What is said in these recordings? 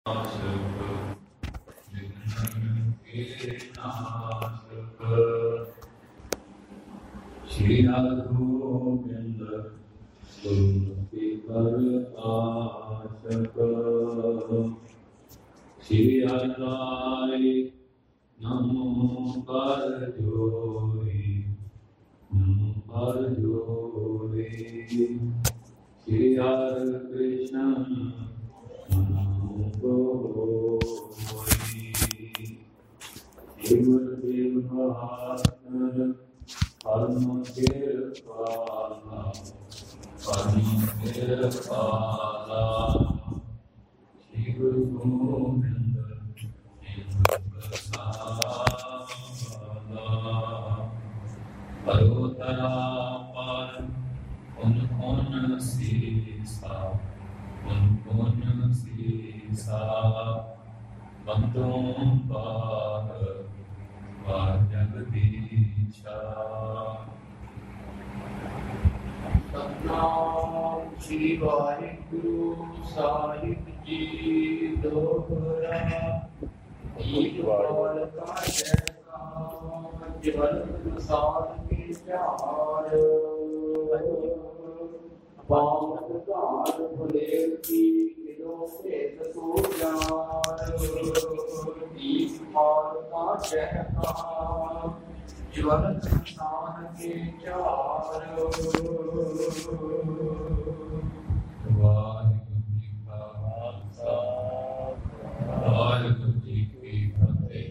Shri Gobind Gurumukhi Parashaka Shri Adhai Namo Parjori Namo Parjori Shri Hare Krishna Namo Gori Shri Gurudev Mahatma Parma Kirpala Shri Guru Gobind Parotara Par Pun Sisa Bandhum Par Vajagdisha Satnam Shri Vaheguru Sahib Ji Dohra Iqbal Ka Jaikaan Jal Prasad Ke Pyar Paat Kaal Bhulev Ki Kilo Pet Sujaan Iqbal Ka Jaikaan Jal Prasad Ke Pyar Waheguru ji ਕਾ ਖਾਲਸਾ ਵਾਹਿਗੁਰੂ ਜੀ ਕੀ ਫਤਿਹ।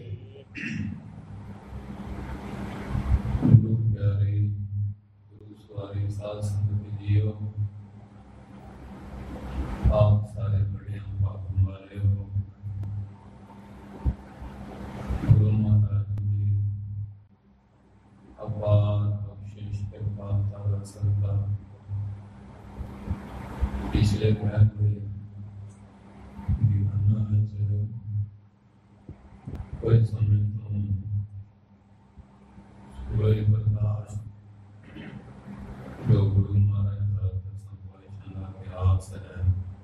ਗੁਰੂ ਪਿਆਰੇ ਗੁਰੂ ਸਵਾਰੀ ਸਾਧ ਸੰਗਤ JIO, ਆਪ ਸਾਰੇ ਬੜੇ ਭਾਗਾਂ ਵਾਲੇ ਹੋ। ਗੁਰੂ ਮਹਾਰਾਜ ਜੀ ਅਪਾਰ ਬਖਸ਼ਿਸ਼ ਕਿਰਪਾ ਦਾ ਸਰਦਾ ਪਿਛਲੇ ਮਹੀਨੇ ਦੀਵਾਨਾ ਵਿੱਚ ਕੋਈ ਸਮੇਂ ਤੋਂ ਕੋਈ ਪ੍ਰਕਾਸ਼ ਜੋ ਗੁਰੂ ਮਹਾਰਾਜ ਦਾ ਸੰਭਾਸ਼ਣ ਦਾ ਅਭਿਆਸ ਹੈ,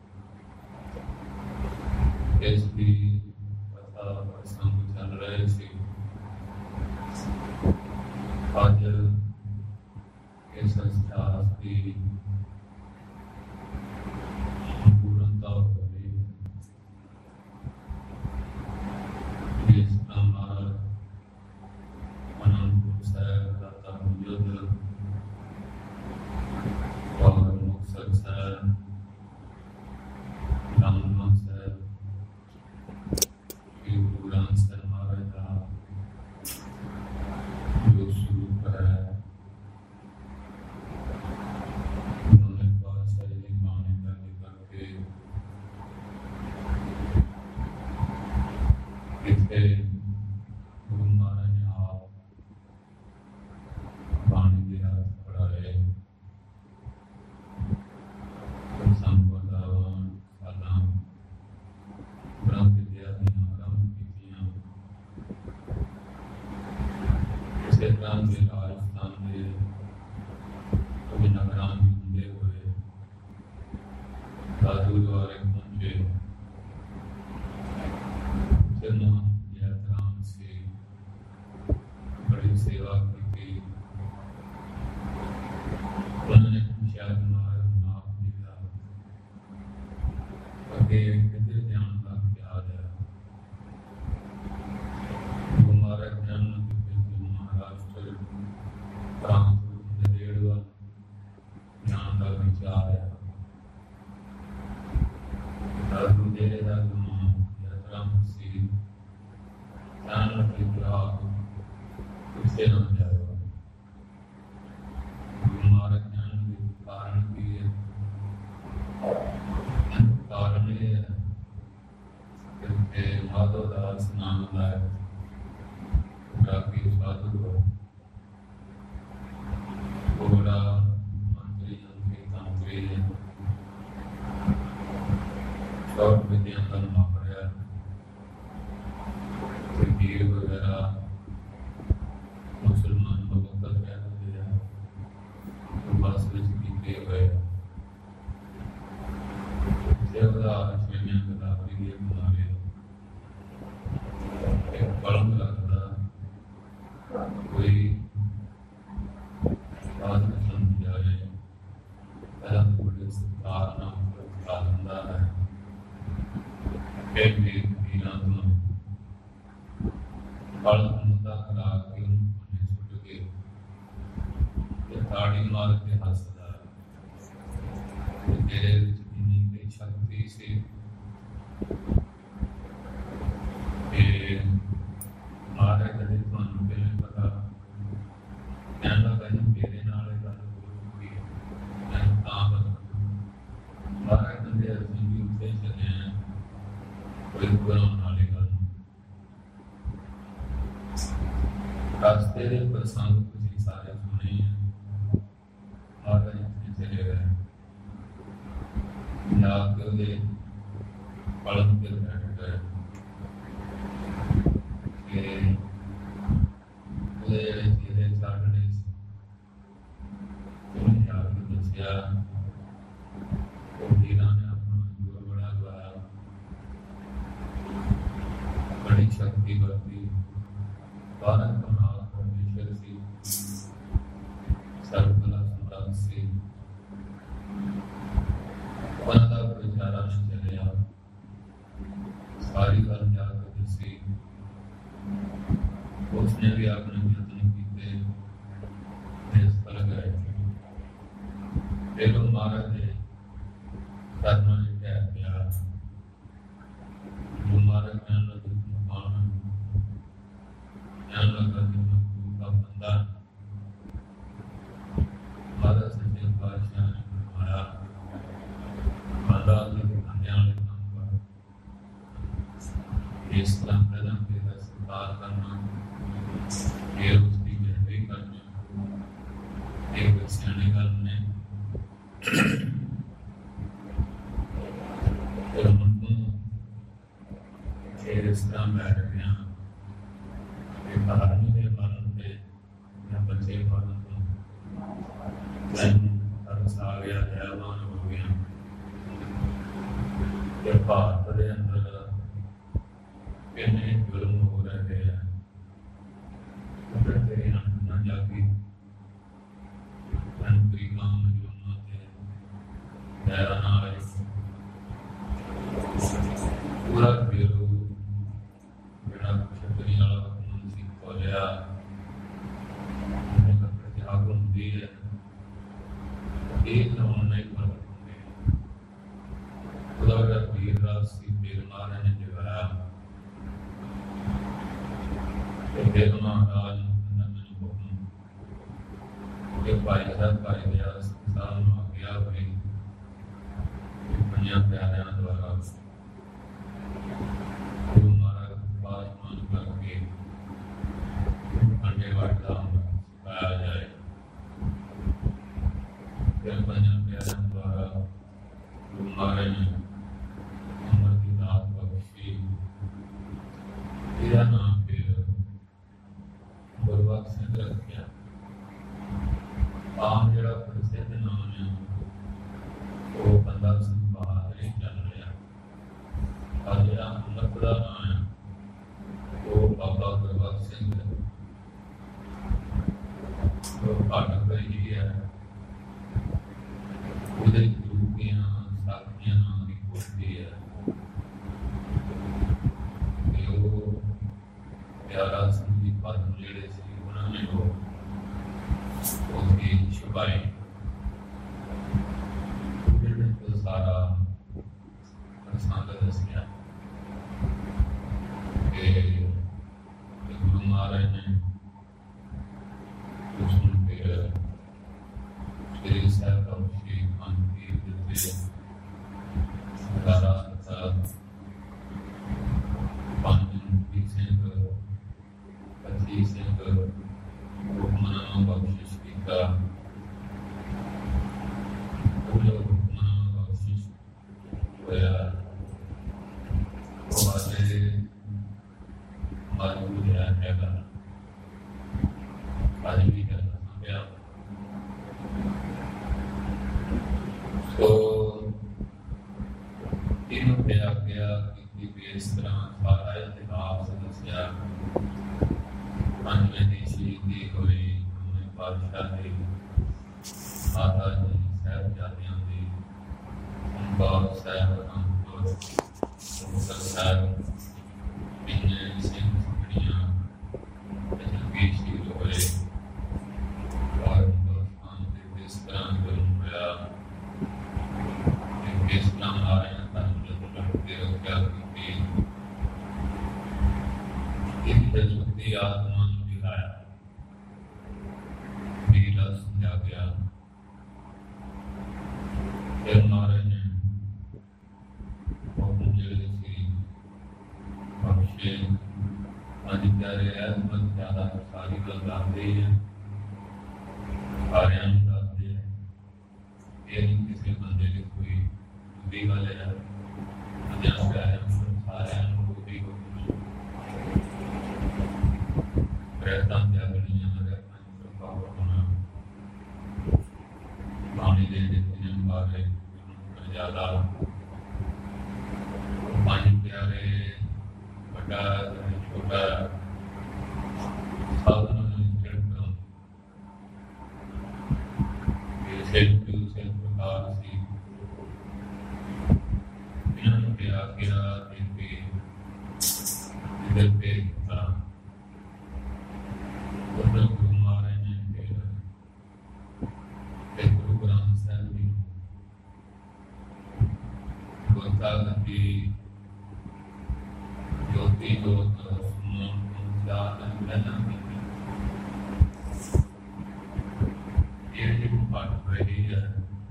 ਇਸ ਦੀ ਕਥਾ ਪ੍ਰਸੰਗ ਚੱਲ ਰਹੇ ਸੀ। ਅੱਜ ਇਸ ਸੰਸਥਾ ਦੀ ਫਿਰ ਵੀ ਵੀਰਾਂ ਤੋਂ ਫਲ ਹੁੰਦਾ ਖਰਾ ਕੇ ਉਹਨੂੰ ਛੁੱਟ ਕੇ ਤੇ ਤਾੜੀ ਮਾਰ ਕੇ ਹੱਸਦਾ ਤੇ ਤੇਰੇ ਵਿੱਚ ਇੰਨੀ ਕੁ ਸ਼ਕਤੀ ਸੀ ਕਿ ਮਾਰੇ ਕਦੇ ਤੁਹਾਨੂੰ ਕਿਵੇਂ ਪਤਾ ਕਹਿਣ ਲੱਗਾ ਜੀ ਮੇਰੇ ਨਾਲ ਇਹ ਗੱਲ ਹੋਈ ਮੈਨੂੰ ਤਾਂ ਪਤਾ ਮਾਰੇ ਕਦੇ ਅਸੀਂ ਵੀ ਉੱਥੇ ਚਲੇ ਹਾਂ ਕੋਈ ਬਣਾਉਣ ਵਾਲੀ ਗੱਲ ਰਸਤੇ ਦੇ ਪ੍ਰਸੰਗ ਤੁਸੀਂ ਸਾਰੇ ਸੁਣੇ ਹੈ ਮਾਤਾ ਜੀ ਚਲੇ ਗਏ ਜਾ ਕੇ ਉਹਦੇ ਪਲੰਗ ਤੇ ਬੈਠ ਗਏ ਕਿ ਉਹਦੇ ਜਿਹੜੇ ਚਾੜਨੇ ਸੀ ਉਹਨੇ ਆ ਕੇ ਦੱਸਿਆ ਉਹ ਵੀਰਾਂ ਨੇ ਆਪਣਾ ਜੋਰ ਬੜਾ ਲਗਾਇਆ ਬੜੀ ਸ਼ਕਤੀ ਵਰਤੀ ਬਾਰਾਂ ਕਮਾਲ ਪਰਮੇਸ਼ਰ ਸੀ ਸਰਬਲਾ ਸਮਰਾਟ ਸੀ ਉਹਨਾਂ ਦਾ ਵਿਚਾਰਾ ਚੱਲਿਆ ਸਾਰੀ ਗੱਲ ਜਾ ਕੇ ਦੱਸੀ उसने भी अपने यत्न किए इस पर गए फिर महाराज ने साधना ने क्या किया जो महाराज ज्ञान लगा मकान ज्ञान लगा का बंदा महाराज सच्चे पातशाह ने फरमाया बंदा ज्ञान लेना इस तरह प्रदान के सरकार करना ये उसकी बेहतरी करना एक सियाने करने और उनको इस तरह बैठ गया एक आदमी के पालन पे या बच्चे पालन पे तरस आ गया दयावान हो गया ये भारत के अंदर कितने जुल्म हो रहे हैं तेरे ना जागी तरीका मजूना थे दायरा ना आए पूरा बेरो बेड़ा छतरी वाला मुंशी खोलिया मैंने कहा त्याग होती है एक ना नहीं पर खुदा का वीर रास्ती बेर मारे ने जगाया फिर महाराज भाई साहब भाई व्यास साल आ गया भाई दुनिया प्यारियां द्वारा गुरु महाराज पास मान करके अंडे वाटा पाया जाए फिर दुनिया प्यारियां द्वारा गुरु महाराज ने अमर की दात बख्शी तेरा नाम फिर गुरबख्श सिंह रखा आम जरा प्रसिद्ध नाम है वो बंदा सिंह बहादुर चल रहा और जरा अमृत का नाम है वो बाबा गुरबख्श सिंह तो फाटक ही है उहदे गुरु दियां साखियां नाम की कोठी है कि वो प्यारा सिंह जी पद्म जेड़े सी उन्होंने वो उसकी छुपाई तो सारा प्रसंग दस गया कि गुरु महाराज ने उसमें फिर श्री साहब का श्री खान की दिते सारा पांच सिंह 25 सिंह हुक्मनामा बख्शिश का हुक्मनामा बख्शिश होया वो आगे मजबूर है आज भी करना गया तो तीनों पे आ गया कि इस तरह सारा इतिहास दसिया पंचवें दी शहीदी हुई पातशाही माता जी साहिबजादियां दी बहुत साहिब ਸਾਹਿਬ ਬਿਨੇ ਸਿੰਘ ਸੁਣੀਆਂ ਜਨਮੀ ਸ਼ੀਲ ਹੋਏ ਔਰ ਹਿੰਦੁਸਤਾਨ ਦੇ ਇਸ ਤਰ੍ਹਾਂ ਜਨਮ ਹੋਇਆ ਕਿ ਇਸਲਾਮ ਆ ਰਿਹਾ ਤਾਂ ਦੇ ਰੱਖਿਆ ਕੀਤੀ ਇਹ ਜਸਵੰਤੀ ਆਤਮਾ ਨੂੰ ਦਿਖਾਇਆ ਵੀਰਾ ਸਮਝਾ ਗਿਆ ਫਿਰ ਮਹਾਰਾਜ ਨੇ ਉਹ ਜਿਹੜੇ ਸੀ ਬਖਸ਼ੇ ਅੱਜ ਪਿਆਰੇ ਅਹਿਮਦ ਜ਼ਿਆਦਾ ਸਾਰੀ ਗੱਲ ਦੱਸਦੇ ਹੈ ਸਾਰਿਆਂ ਨੂੰ ਦੱਸਦੇ ਹੈ ਇਹ ਨਹੀਂ ਕਿਸੇ ਬੰਦੇ ਦੀ ਕੋਈ ਦੂਰੀ ਗੱਲ ਹੈ ਅਜਿਹਾ ਪਿਆਰਿਆਂ ਨੂੰ ਸਾਰਿਆਂ ਨੂੰ ਉਹਦੀ ਕੋਈ ਪ੍ਰੈਤਾਂ ਦੇ ਅਗਲੀਆਂ ਦੇ ਆਪਣਾ ਪ੍ਰਭਾਵ ਹੋਣਾ ਪਾਣੀ ਦੇ ਦਿੱਤੇ ਬਾਰੇ ਜ਼ਿਆਦਾ ਪੰਜ ਪਿਆਰੇ ਵੱਡਾ ਛੋਟਾ ਸਾਧਨ ਨਿਰੰਤਰ ਇਹ ਸੇਲ ਪ੍ਰਕਾਰ ਸੀ ਇਹਨਾਂ ਨੂੰ ਕਿਹਾ ਦੇ ਕੇ ਇਧਰ ਪੇ ਤਾਂ ਉਹਨਾਂ ਗੁਰੂ ਮਹਾਰਾਜ ਨੇ ਫਿਰ ਗੁਰੂ ਗ੍ਰੰਥ ਸਾਹਿਬ ਜੀ ਗੁਰਤਾ ਦੀ ਜੋਤੀ ਜੋਤ ਜਾਨ ਮਿਲਣ ਇਹ ਜਿਹੜੀ ਪਾਠ ਰਹੀ ਹੈ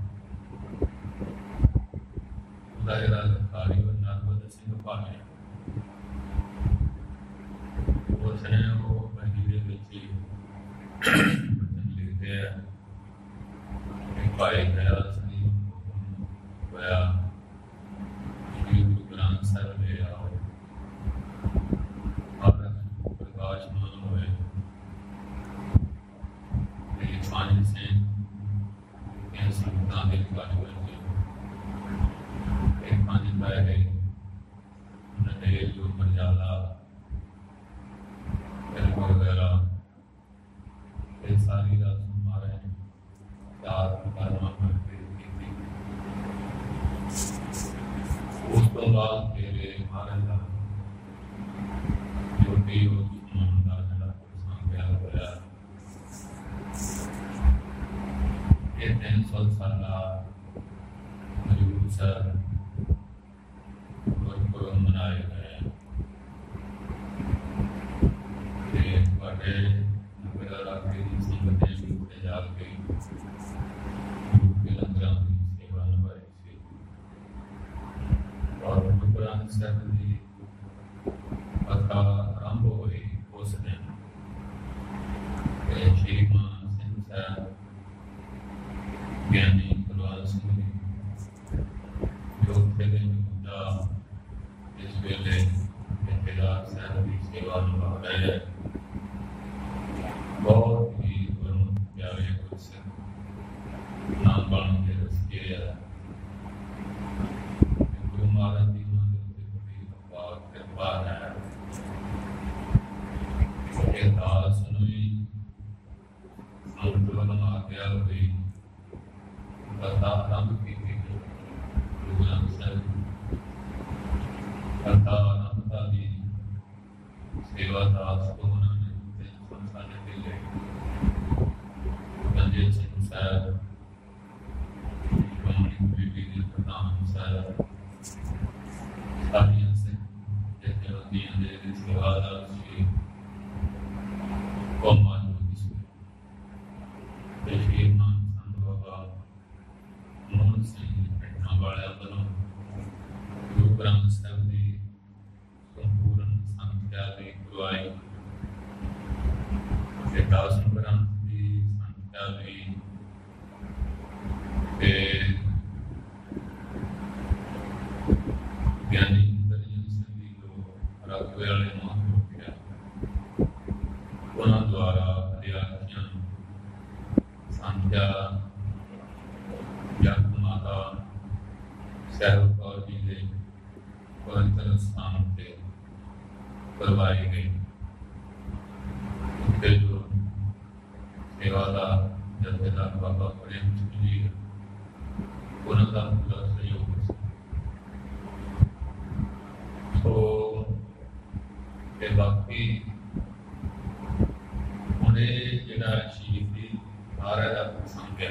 ਉਹਦਾ ਜਿਹੜਾ ਕਾਰੀ ਨਰਮਦ ਸਿੰਘ ਪਾਠ ਉਸ ਨੇ ਉਹ ਬੰਦੀ ਦੇ ਵਿੱਚ ਲਿਖਦੇ ਆ ਭਾਈ ਦਇਆਲ ਸਿੰਘ ਹੋਇਆ ਗੁਰੂ ਗ੍ਰੰਥ ਸਾਹਿਬ ਦੇ ਆਓ ਪ੍ਰਕਾਸ਼ਮਾਨ ਹੋਏ ਤੇ ਪੰਜ ਸਿੰਘ ਇਹ ਸੰਤਾਂ ਦੇ ਕਾਜ ਹੋਏ ਇਹ ਪੰਜ ਬੈਠੇ ਉਹਨਾਂ ਦੇ ਜੋ ਮਰਜ਼ਾਦਾ ਵਗੈਰਾ ਇਹ ਸਾਰੀ ਦਾ ਸੁਮਾਰੇ ਚਾਰ ਪ੍ਰਕਾਰਾਂ ਕੀਤੀ ਉਸ ਤੋਂ ਬਾਅਦ ਤੇਰੇ ਮਹਾਰਾਜ ਦਾ ਜੋ ਵੀ ਉਹ ਮਨ ਦਾ ਜਿਹੜਾ ਸੰਗਿਆ ਹੋਇਆ ਇਹ 300 ਸਾਲਾ ਹਜੂਰ ਸਾਹਿਬ ਗੁਰਪੁਰਬ ਮਨਾਏ ਗਏ ਤੇ ਤੁਹਾਡੇ ਨਗਰ ਰਾਖੇ ਦੀ ਸੰਗਤ ਨੇ ਵੀ ਉੱਤੇ ਜਾ ਕੇ ਗੁਰੂ ਕੇ ਲੰਗਰਾਂ ਦੀ ਸੇਵਾ ਨਿਭਾਈ ਸੀ ਔਰ ਗੁਰੂ ਗ੍ਰੰਥ ਸਾਹਿਬ ਦੀ ਕਥਾ ਆਰੰਭ ਹੋਈ ਉਸ ਦਿਨ ਤੇ ਸ਼੍ਰੀ ਮਾਨ ਸਿੰਘ ਸਾਹਿਬ ਗਿਆਨੀ ਕੁਲਵਾਲ ਸਿੰਘ ਜੀ ਜੋ ਉੱਥੇ ਦੇ ਮੁੱਦਾ ਇਸ ਵੇਲੇ ਇੰਤਜ਼ਾਰ ਸਾਹਿਬ ਦੀ ਸੇਵਾ ਨਿਭਾ ਰਹੇ ਹੈ ਬਹੁਤ ਹੀ ਗੁਰੂ ਪਿਆਰੇ ਗੁਰਸਿੱਖ ਨਾਮ ਬਣ ਕੇ ਰਸਕੇ ਆ ਗੁਰੂ ਮਹਾਰਾਜ ਦੀ ਨਾਮ ਦੇ ਉੱਤੇ ਬੜੀ ਕਿਰਪਾ ਹੈ ਇਹ ਦਾਸ ਨੂੰ ਹੀ ਅੰਤਰਮ ਆ ਗਿਆ ਹੋਈ ਕਥਾ ਆਰੰਭ ਕੀਤੀ ਗੁਰੂ ਗ੍ਰੰਥ ਸਾਹਿਬ ਕਥਾ ਆਰੰਭਤਾ ਦੀ ਸੇਵਾ ਦਾਸ ਤੋਂ ਉਹਨਾਂ ਨੇ ਤੇ ਸੰਸਾਰ ਦੇ ਲਈ ਗੰਜੇ ਸਿੰਘ ਸਾਹਿਬ ਕਮਿਊਨਿਟੀ ਬੀਬੀ ਦੇ ਪ੍ਰਧਾਨ ਸਾਹਿਬ ਸਾਰੀਆਂ ਸਿੰਘ ਜਥੇਬੰਦੀਆਂ ਦੇ ਸੇਵਾਦਾਰ ਸੀ ਕੋਮਾ ਜੋਤੀ ਸੀ ਤੇ ਸ਼੍ਰੀ ਮਾਨ ਸੰਤ ਬਾਬਾ ਮੋਹਨ ਸਿੰਘ ਪਟਨਾ ਵਾਲਿਆਂ ਵੱਲੋਂ ਗੁਰੂ ਗ੍ਰੰਥ ਸਾਹਿਬ ਦੀ ਸੰਪੂਰਨ ਸੰਥਿਆ ਦੀ ਗੁਰਵਾਈ ਤੇ ਦਾਸ ਗ੍ਰੰਥ ਦੀ ਸੰਥਿਆ ਦੀ ਤੇ ਗਿਆਨੀ ਇੰਦਰਜੀਤ ਸਿੰਘ ਦੀ ਜੋ ਰਾਗਵੇ ਵਾਲੇ ਨੂੰ ਰੋਕਿਆ ਉਹਨਾਂ ਦੁਆਰਾ ਵਿਦਿਆਰਥੀਆਂ ਨੂੰ ਸੰਥਿਆ ਜਗ ਮਾਤਾ ਸਾਹਿਬ ਕੌਰ ਜੀ ਦੇ ਪਵਿੱਤਰ ਸਥਾਨ ਤੇ ਕਰਵਾਈ ਗਈ ਉੱਥੇ ਜੋ ਸੇਵਾ ਦਾ ਜਥੇਦਾਰ ਬਾਬਾ ਪ੍ਰੇਮ ਸਿੰਘ ਜੀ ਉਹਨਾਂ ਦਾ ਪੂਰਾ ਸਹਿਯੋਗ ਸੀ ਤੇ ਬਾਕੀ ਹੁਣ ਇਹ ਜਿਹੜਾ ਸ਼ਹੀਦੀ ਮਹਾਰਾਜ ਦਾ ਪ੍ਰਸੰਗ ਹੈ,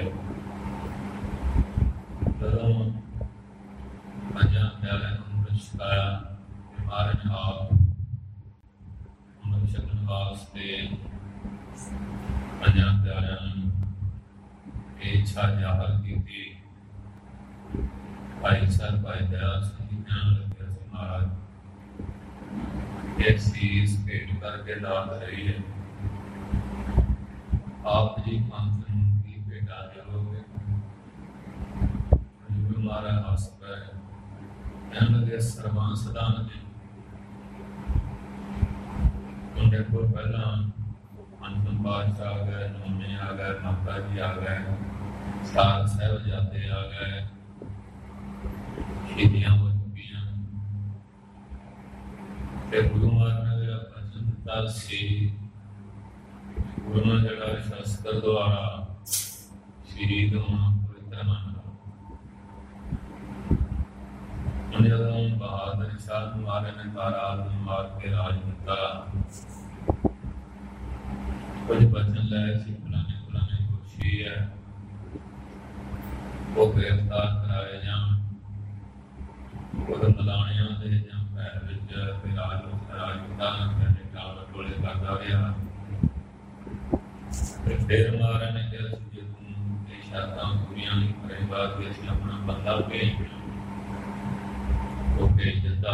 ਜਦੋਂ ਪੰਜਾਂ ਪਿਆਰਿਆਂ ਨੂੰ ਅੰਮ੍ਰਿਤ ਛਕਾਇਆ, ਮਹਾਰਾਜ ਨੇ ਆਪ ਅੰਮ੍ਰਿਤ ਛਕਣ ਵਾਸਤੇ ਪੰਜਾਂ ਪਿਆਰਿਆਂ ਨੂੰ ਇਹ ਇੱਛਾ ਜ਼ਾਹਰ ਕੀਤੀ। ਭਾਈ ਸਾਹਿਬ ਭਾਈ ਦਇਆ ਸਿੰਘ ਜੀ ਕਹਿਣ ਲੱਗੇ, ਅਸੀਂ ਮਹਾਰਾਜ ਇਹ ਸੀਸ ਭੇਟ ਕਰਕੇ ਦਾਤ ਰਹੀ ਹੈ, ਆਪ ਜੀ ਪੰਥ ਨੂੰ ਕੀ ਭੇਟਾ ਦੇਵੋਗੇ? ਮਹਾਰਾਜ ਹੱਸ ਪਏ, ਕਹਿਣ ਲੱਗੇ ਸਰਵਾਂ ਸਦਾ ਨੇ ਉਹਦੇ ਕੋਲ ਪਹਿਲਾਂ ਅੰਤਮ ਪਾਤਸ਼ਾਹ ਆ ਗਏ, ਨੌਵੇਂ ਆ ਗਏ, ਮਾਤਾ ਜੀ ਆ ਗਏ, ਸਾਧ ਸਾਹਿਬਜ਼ਾਦੇ ਆ ਗਏ, ਸ਼ਹੀਦੀਆਂ ਹੋ ਚੁੱਕੀਆਂ। ਤੇ ਗੁਰੂ ਮਹਾਰਾਜ ਨੇ ਜਿਹੜਾ ਬਚਨ ਦਿੱਤਾ ਸੀ, ਗੁਰੂ ਨੇ ਜਿਹੜਾ ਸ਼ਸਤਰ ਦੁਆਰਾ ਸ਼ਹੀਦ ਹੋਣਾ ਪਵਿੱਤਰ ਮੰਨਿਆ। ਹੁਣ ਜਦੋਂ ਬਹਾਦਰ ਸ਼ਾਹ ਨੂੰ ਮਹਾਰਾਜ ਨੇ ਤਾਰਾ ਨੂੰ ਮਾਰ ਕੇ ਰਾਜ ਦਿੱਤਾ, ਕੁਝ ਬਚਨ ਲਏ ਸੀ, ਪੁਰਾਣੇ ਕੋਸ਼ੀ ਹੈ ਉਹ ਗ੍ਰਿਫਤਾਰ ਕਰਾਏ ਜਾਣ, ਉਹ ਮਲਾਣਿਆਂ ਦੇ ਜਾਂ ਪੈਰ ਵਿੱਚ ਰਾਜਪੂਤਾਂ ਨੇ ਟਾਲ ਟੋਲੇ ਕਰਦਾ ਰਿਹਾ। ਫਿਰ ਮਹਾਰਾਜ ਨੇ ਕਿਹਾ ਸੀ, ਜੇ ਤੂੰ ਇਹ ਸ਼ਰਤਾਂ ਪੂਰੀਆਂ ਨਹੀਂ ਕਰੇਗਾ ਕਿ ਅਸੀਂ ਆਪਣਾ ਬੰਦਾ ਭੇਜ, ਉਹ ਭੇਜ ਦਿੱਤਾ।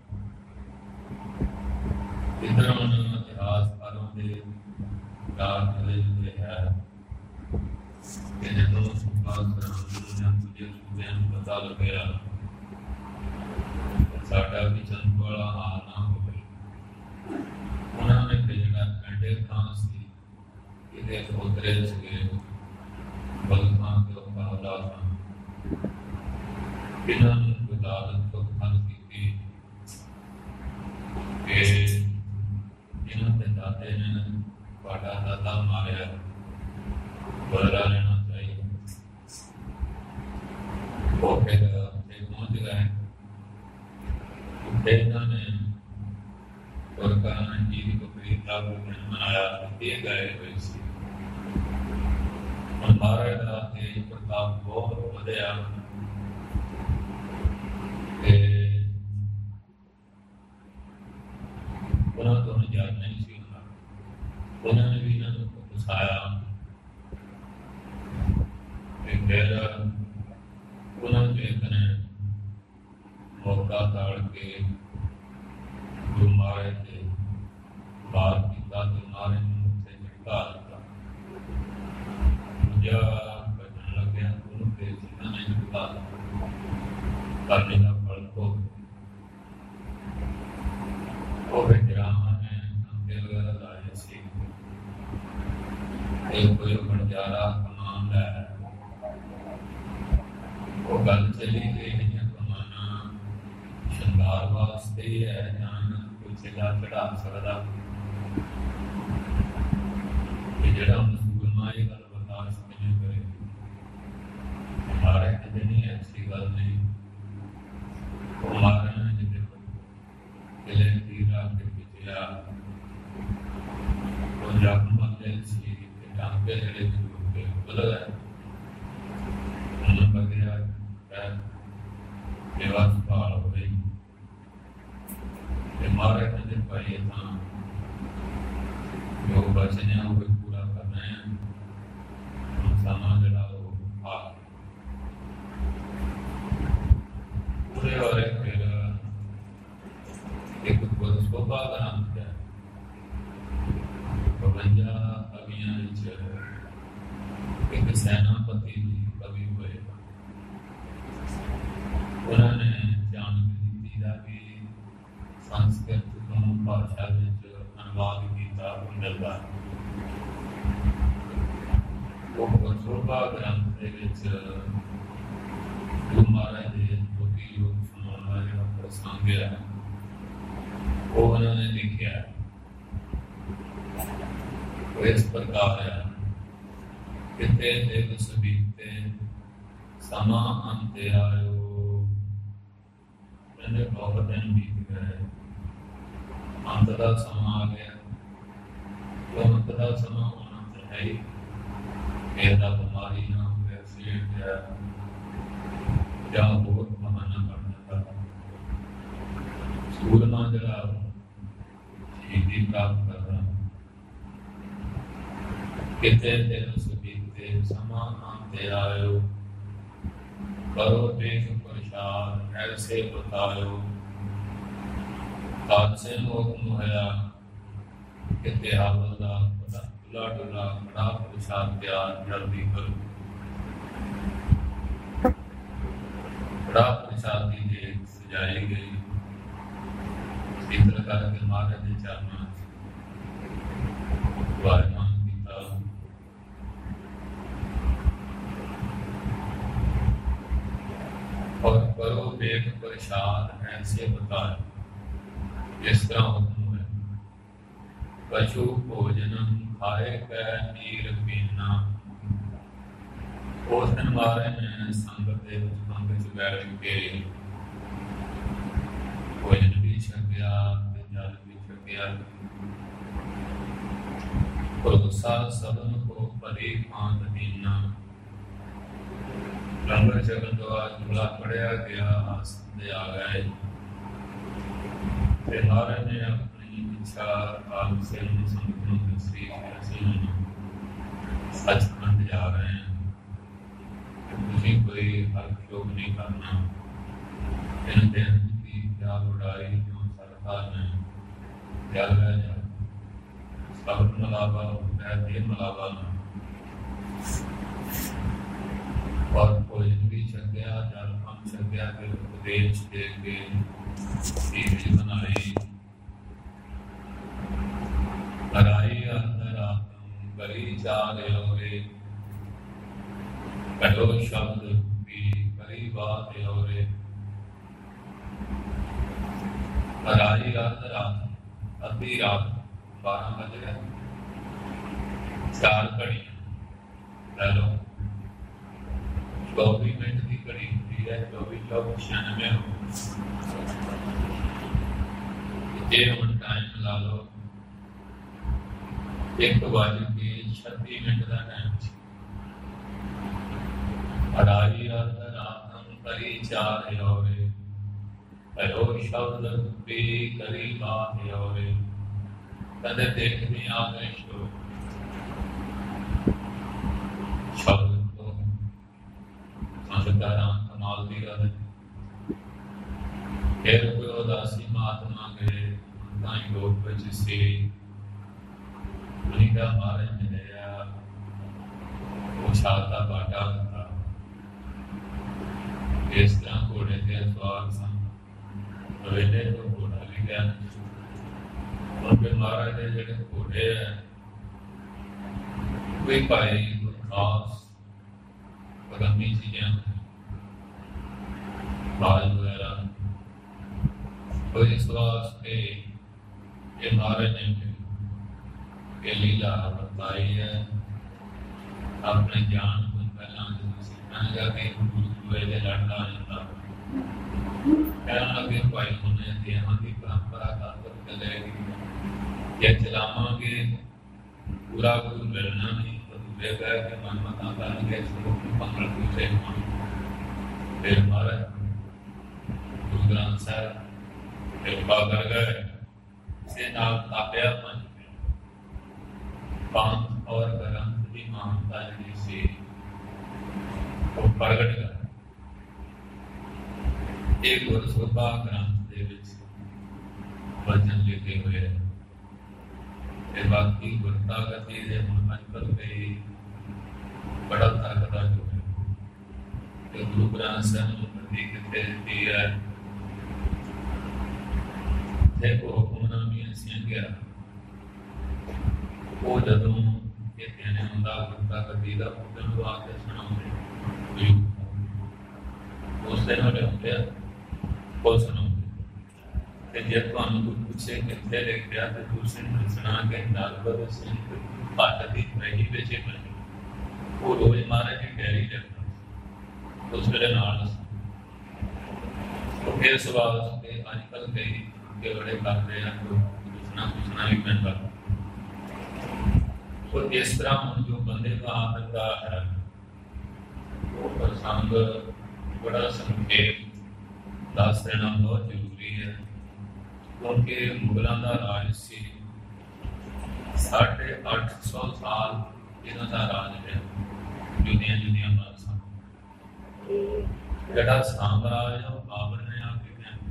ਇੱਧਰ ਹੁਣ ਇਤਿਹਾਸ ਕਾਰਾਂ ਦੇ ਰਾਜ ਦੇ ਹੈ ਕਿ ਜਦੋਂ ਸੂਬਾ ਸਰਾਂ ਦੂਜੇ ਸੂਬਿਆਂ ਨੂੰ ਪਤਾ ਲੱਗਿਆ ਸਾਡਾ ਵੀ ਜਨਮ ਵਾਲਾ ਹਾਲ ਨਾ ਹੋਵੇ, ਉਹਨਾਂ ਨੇ ਜਿਹੜਾ ਕੰਡੇ ਖਾਂ ਸੀ ਇਹਦੇ ਪੋਤਰੇ ਸੀਗੇ ਬਲਦ ਖਾਂ ਦੇ ਔਲਾਦ ਸਨ, ਇਹਨਾਂ ਨੂੰ ਅਦਾਲਤ ਤੋਂ ਹੱਲ ਕੀਤੀ ਕਿ ਇਹਨਾਂ ਦੇ ਦਾਦੇ ਨੇ ਤੁਹਾਡਾ ਦਾਦਾ ਮਾਰਿਆ, ਬਦਲਾ ਲੈਣਾ ਚਾਹੀਦਾ। ਉਹ ਫਿਰ ਉੱਥੇ ਪਹੁੰਚ ਗਏ। ਇਹਨਾਂ ਨੇ ਗੁਰਕਾਨ ਜੀ ਦੀ ਕੋਈ ਦਾ ਮਨਾਇਆ ਤੇ ਗਏ ਹੋਏ ਸੀ। ਮਹਾਰਾਜ ਦਾ ਤੇਜ ਪ੍ਰਤਾਪ ਬਹੁਤ ਵਧਿਆ ਤੇ ਉਹਨਾਂ ਤੋਂ ਨਿਜਾਤ ਨਹੀਂ ਸੀ ਹੁੰਦਾ। ਉਹਨਾਂ ਨੇ ਵੀ ਇਹਨਾਂ ਨੂੰ ਫਸਾਇਆ ਤੇ ਫਿਰ ਉਹਨਾਂ ਨੂੰ ਇੱਕ ਨੇ ਮੌਕਾ ਤਾੜ ਕੇ ਗੁਰੂ ਮਹਾਰਾਜ ਦੇ ਬਾਹਰ ਕੀਤਾ ਤੇ ਮਹਾਰਾਜ ਨੂੰ ਉੱਥੇ ਝਟਕਾ ਦਿੱਤਾ। ਦੂਜਾ ਬਚਣ ਲੱਗਿਆ ਉਹਨੂੰ ਫਿਰ ਜਿਨ੍ਹਾਂ ਨੇ ਝਟਕਾ ਕਰਨੇ ਦਾ ਫਲ ਭੋਗ। ਉਹ ਵਿਦਿਆਵਾਂ ਨੇ ਅੰਤੇ ਵਗੈਰਾ ਲਾਏ ਸੀ, ਇਹ ਕੋਈ ਵਣਜਾਰਾ ਕਮਾਨ ਲੈ, ਉਹ ਗੱਲ ਚੱਲੀ ਗਈ ਸ਼ਿੰਗਾਰ ਵਾਸਤੇ ਹੈ ਜਾਂ ਕੋਈ ਚਿਲਾ ਚੜਾ ਸਕਦਾ। ਇਹ ਜਿਹੜਾ ਮੁਸਲਮਾਨ ਇਹ ਗੱਲ ਬਰਦਾਸ਼ਤ ਨਹੀਂ ਕਰੇ, ਹਮਾਰੇ ਤੇ ਨਹੀਂ ਐਸੀ ਗੱਲ ਨਹੀਂ। ਉਹ ਮਹਾਰਾਜ ਨੇ ਜਿਹਦੇ ਕਿਲੇ ਦੀ ਰਾਤ ਦੇ ਵਿੱਚ ਆ ਉਹ ਜਗ ਮੰਦੇ ਸੀ ਤੇ ਟਾਂਕੇ ਜਿਹੜੇ ਜੁੜੇ ਬਦਲ ਹੈ ਉਹਨਾਂ ਬਗਿਆ ਦੇਵਾ ਸੁਭਾਲ ਹੋ ਗਈ ਤੇ ਮਹਾਰਾਜ ਨੇ ਭਾਈ ਤਾਂ ਜੋ ਬਚਨਿਆ ਉਹ ਪੂਰਾ ਕਰਨਾ ਹੈ। ਸਮਾਂ ਜਿਹੜਾ ਉਹ ਆ ਪੂਰੇ ਵਾਲੇ ਫਿਰ ਇੱਕ ਬਹੁਤ ਸੋਭਾ ਗ੍ਰੰਥ ਹੈ 52 ਕਵੀਆਂ ਵਿੱਚ ਇੱਕ ਸੈਨਾਪਤੀ ਕਵੀ ਹੋਏ, ਉਹਨਾਂ ਨੇ ਜਾਣਕਾਰੀ ਦਾ ਵੀ ਸੰਸਕ੍ਰਿਤ ਤੋਂ ਭਾਸ਼ਾ ਵਿੱਚ ਅਨੁਵਾਦ ਕੀਤਾ ਮਿਲਦਾ। ਉਹ ਸੋਭਾ ਗ੍ਰੰਥ ਦੇ ਵਿੱਚ ਗੁਰੂ ਮਹਾਰਾਜ ਦੇ ਜੋਤੀ ਯੋਗ ਸੁਣਾਉਣ ਵਾਲੇ ਦਾ ਪ੍ਰਸੰਗ ਹੈ, ਉਹ ਉਹਨਾਂ ਨੇ ਲਿਖਿਆ। ਉਹ ਇਸ ਪ੍ਰਕਾਰ ਹੈ, ਕਿਤੇ ਦਿਲ ਸਬੀਤੇ ਸਮਾਂ ਅੰਤੇ ਆਇਓ, ਕਹਿੰਦੇ ਬਹੁਤ ਦਿਨ ਬੀਤ ਗਏ, ਅੰਤ ਦਾ ਸਮਾਂ ਆ ਗਿਆ। ਉਹ ਅੰਤ ਦਾ ਸਮਾਂ ਹੋਣਾ ਤਾਂ ਹੈ ਹੀ, ਫਿਰ ਦਾ ਬਿਮਾਰੀ ਨਾ ਹੋਵੇ, ਐਕਸੀਡੈਂਟ ਜਾਂ ਹੋਰ ਬਹਾਨਾ ਬਣ ਜਾਂਦਾ। ਸੂਰਮਾ ਜਿਹੜਾ ਸ਼ਹੀਦੀ ਪ੍ਰਾਪਤ ਕਰਦਾ, ਕਿਤੇ ਦਿਨ ਸੁਬੀਤੇ ਸਮਾਂ ਆਂਤੇ ਆਇਓ, ਕਰੋ ਦੇਖ ਪ੍ਰਸ਼ਾਦ ਐਸੇ ਬਤਾਇਓ। ਹਾਦਸੇ ਨੂੰ ਹੁਕਮ ਹੋਇਆ, ਕਿਤੇ ਹਵਲਦਾਰ ਡੁਲਾ ਡੁਲਾ ਕੜਾ ਪ੍ਰਸ਼ਾਦ ਤਿਆਰ ਜਲਦੀ ਕਰੋ। ਕੜਾ ਪ੍ਰਸ਼ਾਦ ਦੀ ਦੇਗ ਸਜਾਈ ਗਈ, ਚਿੱਤਰ ਕਰਕੇ ਮਹਾਰਾਜ ਦੇ ਚਰਨਾਂ ਵਾਹਿਮਾਨ ਕੀਤਾ। और करो देख प्रसाद ऐसे बताए। इस तरह हुक्म है, पशु भोजनम खाए कै नीर पीना। उस दिन महाराज ने संगत के पंगत बैठ के भोजन भी छकिया, जल भी छकिया। भरोसा सदन को भरी भांत दीना। लंगर छकन तो आज चूल्हा पड़िया गया, आसन दे आ गए। फिर महाराज ने अपनी इच्छा काल से संगत में दसी, ऐसे सचखंड जा रहे हैं, तुझे कोई हर्ष योग नहीं करना। इन दिन की क्या उड़ाई जो सरकार ने जल रह जा सब मलावा दिन मलावा ना। और भोजन भी छकिया, जल पान छकिया, फिर उपदेश दे के खीर बनाई। लगाई अंदर आत्म गली चार ओरे, कहो शब्द भी करी बात ओरे। लगाई अंदर आत्म अद्धी रात 12 बज गए, 4 घड़ी लै लो। 24 मिनट की घड़ी होती है, 24-96 जे हम टाइम ला लो 1:36 का टाइम। अढ़ाई आत्म करी चार होरे, कहो शब्द भी करी बात होरे। कदे देखने आ गए शब्द कमाल की गल है। फिर कोई उदासी महात्मा गए लोग से उन्हीं का महाराज ने लिया, वो छाता बाटा था। इस तरह घोड़े के सवार सन, वेले तो घोड़ा भी गया। उनके महाराज ने जो घोड़े है कोई भाई कोई खास पगमी चीजें बाल वगैरह तो इस वास्ते ये महाराज ने ये लीला बताई है। अपने जान को पहला सीखना जाके वेले लड़ना जाता कहना लगे भाई होने देहां की परंपरा का चलेगी, ये चलावांगे पूरा कोई मिलना नहीं तो दूसरे कह के मन मता करेंगे पंद्रह दूसरे। फिर महाराज गुरु ग्रंथ साहब कृपा कर गए से नाम ताप्या मन पंथ और ग्रंथ की महानता से वो प्रगट कर एक गुरसोभा ग्रंथ के वचन लिखे हुए है। बाकी गुरता गति दे मन पर गई बड़ा ताकत जो है गुरु ग्रंथ साहब प्रतीक देती है। देखो हुक्मनामी ऐसी गया वो जदों ये कहने ਹੁੰਦਾ ਗੁਰਤਾ ਗੱਦੀ ਦਾ ਉਹਨਾਂ ਨੂੰ ਆ ਕੇ ਸੁਣਾਉਂਦੇ ਉਸ ਦਿਨ ਵਾਲੇ ਹੁੰਦੇ ਆ ਉਹ ਸੁਣਾਉਂਦੇ ਤੇ ਜੇ ਤੁਹਾਨੂੰ ਕੋਈ ਪੁੱਛੇ ਕਿੱਥੇ ਲਿਖ ਗਿਆ ਤੇ ਤੁਸੀਂ ਸੁਣਾ ਕੇ ਨਾਲ ਬਦ ਸਿੰਘ ਬਾਤ ਦੀ ਨਹੀਂ ਵੇਚੇ ਬਣ ਉਹ ਰੋਜ਼ ਮਹਾਰਾਜ ਦੀ ਡੈਰੀ ਲਿਖਦਾ ਉਸ ਵੇਲੇ ਨਾਲ ਉਹ ਫਿਰ ਸਵਾਲ अजकल कई के बड़े कर रहे हैं तो पूछना भी पैंदा। तो इस तरह हम जो बंदे बहादुर का है वो प्रसंग बड़ा संक्षेप दस देना बहुत जरूरी है, क्योंकि मुगलों का राज से 850 साल इन्हों का राज है। जुदियां जुदियां बादशाह जड़ा साम्राज बाबर ने आके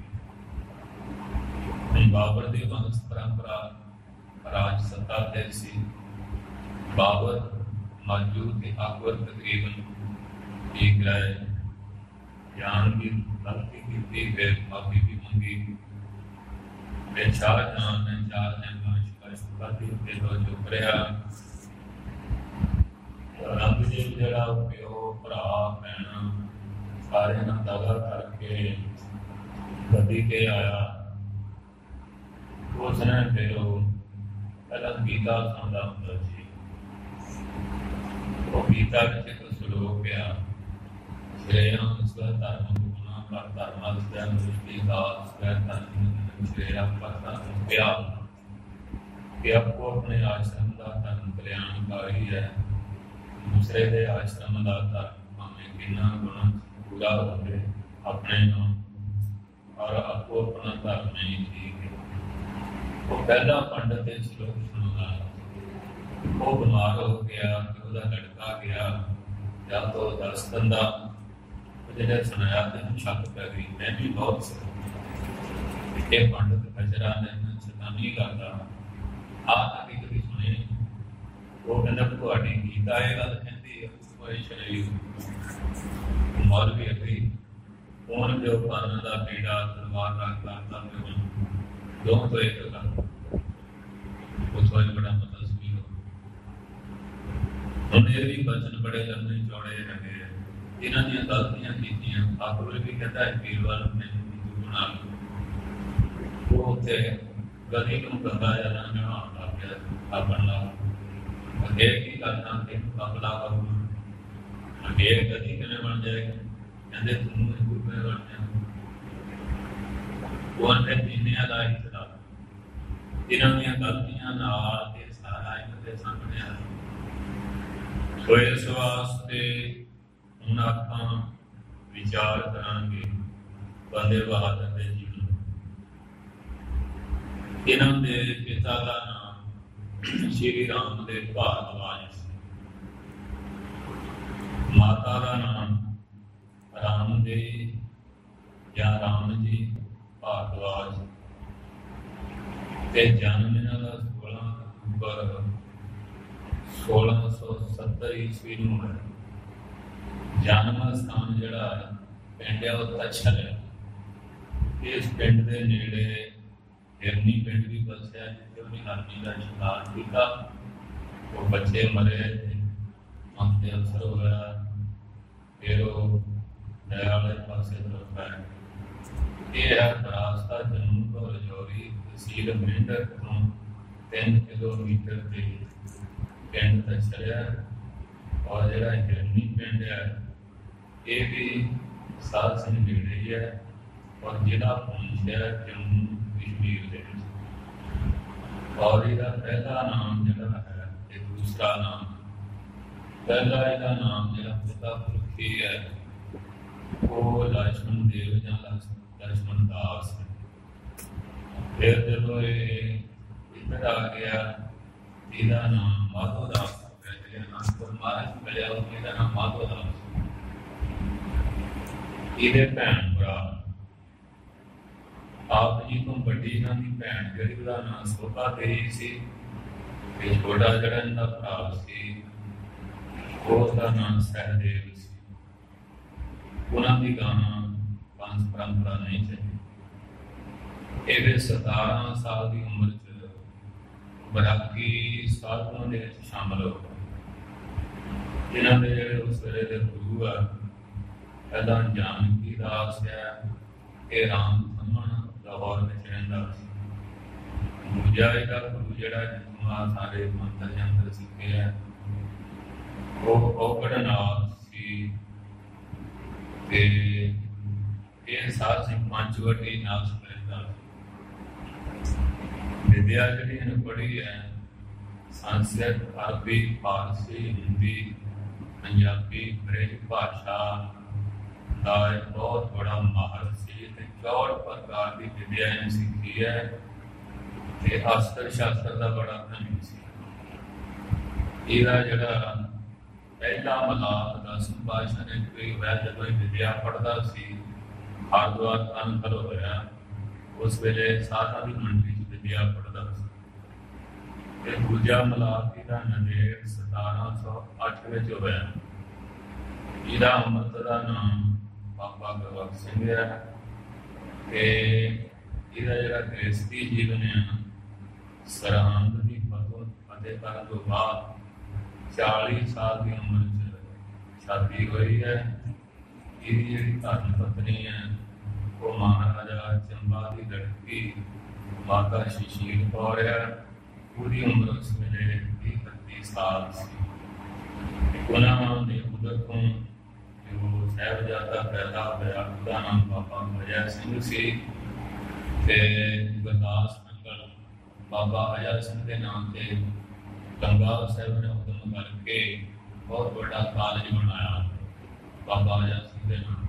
बाबर की वंश परंपरा राज सत्ता ते सी। बाबर मौजूद अकबर तकरीबन ठीक रहे, जान की गलती की, फिर माफी भी मंगी। फिर शाहजहां ने 4 जंगां शिकस्त खाधी, फिर वो चुप रहा। औरंगजेब जड़ा प्यो भरा भैन सारे नाल दगा करके गद्दी ते आया। उसने फिर पहला गीता सुनता होंदा सी। वो गीता विच एक श्लोक है, श्रेयं स्वधर्मं गुणा पर धर्मं स्वदृष्टि दास स्वधर्म श्रेया पर धर्म त्याग। कि आपको अपने आश्रम का धर्म कल्याणकारी है, दूसरे के आश्रम का धर्म भावें कितना गुण पूरा हो गए अपने नाम, और आपको अपना धर्म नहीं ठीक है। वो पहला पंडित श्लोक सुनता, वो बीमार हो गया कि वह लड़का गया या तो 10 बंदा जो सुनाया तो शक पै गई। मैं भी बहुत पंडित खजरा ने शैतानी करता आ कभी सुने। वो कहता थोड़ी गीता ये गल कहती है शरीर मौल भी अभी कौन जो कान का पीड़ा तलवार रखता दो तो एक गल उसको बड़ा मतलब सुनी हो। उन्हें भी बचन बड़े लंबे चौड़े रहे, जिन्हों ने गलतियां की। अकबर भी कहता है बीरबल ने बना लो। वो उत्थे गली को गंदा जला नहान लग गया अपन ला अगे की करना तेन कपला करूँ अगे गली किमें बन जाएगी, कहते तू मजबूर में बन जाए। वो अंदर जीनिया का ही चला जिन्होंने गलतियां नाल ते सारा इनके सामने आ। तो इस वास्ते हुण आपां विचार करांगे बंदे बहादुर के जीवन। इन्हां दे पिता का नाम श्री राम दे भारद्वाज, माता का नाम राम दे या राम जी भारद्वाज। जन्म इन्हां दा 16 अक्तूबर 1670 ईस्वी नूं है। जन्म स्थान जिहड़ा पिंड है वो तछल है। इस पिंड के नेड़े हिरनी पिंड भी बसया, जिथे उन्हें हिरनी का शिकार किया। वो बच्चे मरे थे, मन के अवसर होया, फिर वो दया वाले पासे तरफ है। ये है रास्ता जम्मू तो रजौरी तहसील मेंढर तो 3 किलोमीटर के पिंड तछल है। और जिहड़ा हिरनी पिंड है ये भी साथ संग नेड़े ही है, और जिला पुंछ है जम्मू कश्मीर के। और इसका पहला नाम जिहड़ा है ये दूसरा नाम, पहला इसका नाम जिहड़ा पिता पुरखी है वो लक्ष्मण देव या लक्ष्मण दास है। फिर जब ये इधर आ गया इसका नाम माधो दास है। महाराज मिलिया उसका नाम माधो दास। ਇਹਦੇ ਭੈਣ ਭਰਾ ਆਪ ਜੀ ਤੋਂ ਵੱਡੀ ਇਹਨਾਂ ਦੀ ਭੈਣ ਜਿਹੜੀ ਉਹਦਾ ਨਾਮ ਸੋਭਾ ਦੇਈ ਸੀ, ਤੇ ਛੋਟਾ ਜਿਹੜਾ ਇਹਦਾ ਭਰਾ ਸੀ ਉਹਦਾ ਨਾਮ ਸਹਿਦੇਵ ਸੀ। ਉਹਨਾਂ ਦੀ ਗਾਣਾ ਵੰਸ਼ ਪਰੰਪਰਾ ਨਹੀਂ ਚੱਲੀ। ਇਹਦੇ 17 ਸਾਲ ਦੀ ਉਮਰ 'ਚ ਬਰਾਕੀ ਸਾਧੂਆਂ ਦੇ ਵਿੱਚ ਸ਼ਾਮਲ ਹੋ ਗਏ। ਇਹਨਾਂ ਦੇ ਜਿਹੜੇ ਉਸ ਵੇਲੇ ਦੇ ਗੁਰੂ ਆ पहला जानकी दास है कि राम थमन लाहौर में रहंदा सी। दूजा इसका गुरु जिहड़ा जिसनों सारे मंत्र यंत्र सीखे है वो औगड़नाथ सी। ते ये साध सिंह पंचवटी नाथ सुनेंदा विद्या जी पढ़ी है संस्कृत, अरबी, फारसी, हिंदी, पंजाबी, अंग्रेजी भाषा का बहुत बड़ा माहर सी। 64 प्रकार की विद्या ने सीखी है। अस्त्र शास्त्र का बड़ा धनी सी। ਇਹਦਾ ਜਿਹੜਾ ਪਹਿਲਾ ਮਲਾਪ ਦਸਮ ਪਾਤਸ਼ਾਹ ਨੇ ਕੋਈ ਹੋਇਆ ਜਦੋਂ ਇਹ ਵਿਦਿਆ ਪੜ੍ਹਦਾ ਸੀ, ਹਰਿਦੁਆਰ ਤਨ ਖਲੋ ਹੋਇਆ, ਉਸ ਵੇਲੇ ਸਾਧਾਂ ਦੀ ਮੰਡਲੀ 'ਚ ਵਿਦਿਆ ਪੜ੍ਹਦਾ ਸੀ। ਤੇ ਦੂਜਾ ਮਲਾਪ ਇਹਦਾ ਨੰਦੇੜ 1708 ਵਿੱਚ ਹੋਇਆ। ਇਹਦਾ ਅੰਮ੍ਰਿਤ ਦਾ ਨਾਮ ਬਾਬਾ ਗੁਰਬਖਸ਼ ਸਿੰਘ ਹੈ। ਤੇ ਇਹਦਾ ਜਿਹੜਾ ਗ੍ਰਸਤੀ ਜੀਵਨ ਹੈ, ਸਰਹੰਦ ਦੀ ਫਤਿਹ ਕਰਨ ਤੋਂ ਬਾਅਦ 40 ਸਾਲ ਦੀ ਉਮਰ 'ਚ ਸ਼ਾਦੀ ਹੋਈ ਹੈ। ਇਹਦੀ ਜਿਹੜੀ ਧਰਮ ਪਤਨੀ ਹੈ ਉਹ ਮਹਾਰਾਜਾ ਚੰਬਾ ਦੀ ਲੜਕੀ ਮਾਤਾ ਸ਼ਸ਼ੀਲ ਕੌਰ ਹੈ। ਉਹਦੀ ਉਮਰ ਉਸ ਵੇਲੇ 30-32 ਸਾਲ ਸੀ। ਉਹਨਾਂ ਦੇ ਉਦਰ ਤੋਂ ਜੋ ਸਾਹਿਬਜ਼ਾਦਾ ਪੈਦਾ ਹੋਇਆ, ਉਹਦਾ ਨਾਮ ਬਾਬਾ ਅਜੈ ਸਿੰਘ ਸੀ। ਤੇ ਗੁਰਦਾਸ ਨਗਰ ਬਾਬਾ ਅਜੈ ਸਿੰਘ ਦੇ ਨਾਮ ਤੇ ਗੰਗਾ ਸਾਹਿਬ ਨੇ ਉਦਮ ਕਰਕੇ ਬਹੁਤ ਵੱਡਾ ਕਾਲਜ ਬਣਾਇਆ ਬਾਬਾ ਅਜੈ ਸਿੰਘ ਦੇ ਨਾਮ।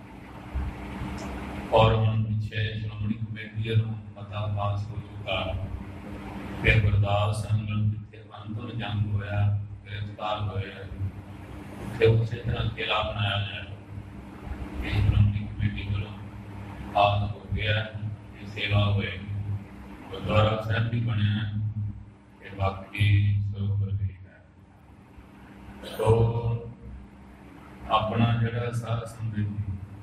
ਔਰ ਹੁਣ ਪਿੱਛੇ ਸ਼੍ਰੋਮਣੀ ਕਮੇਟੀ ਨੂੰ ਪਤਾ ਪਾਸ ਹੋ ਚੁੱਕਾ। ਫਿਰ ਗੁਰਦਾਸ ਸੰਗਤ ਜਿੱਥੇ ਅੰਤਮ ਜੰਗ ਹੋਇਆ, ਗ੍ਰਿਫਤਾਰ ਹੋਏ, ਉੱਥੇ ਉਸੇ ਤਰ੍ਹਾਂ ਕਿਲਾ ਬਣਾਇਆ ਗਿਆ। ਇਹ ਸ਼੍ਰੋਮਣੀ ਕਮੇਟੀ ਵੱਲੋਂ ਆਸ ਹੋ ਗਿਆ ਕਿ ਸੇਵਾ ਹੋਏ। ਗੁਰਦੁਆਰਾ ਸਾਹਿਬ ਵੀ ਬਣਿਆ ਤੇ ਬਾਕੀ ਸਰੋਵਰ ਵੀ ਹੈ। ਸੋ ਆਪਣਾ ਜਿਹੜਾ ਸਾਧ ਸੰਗਤ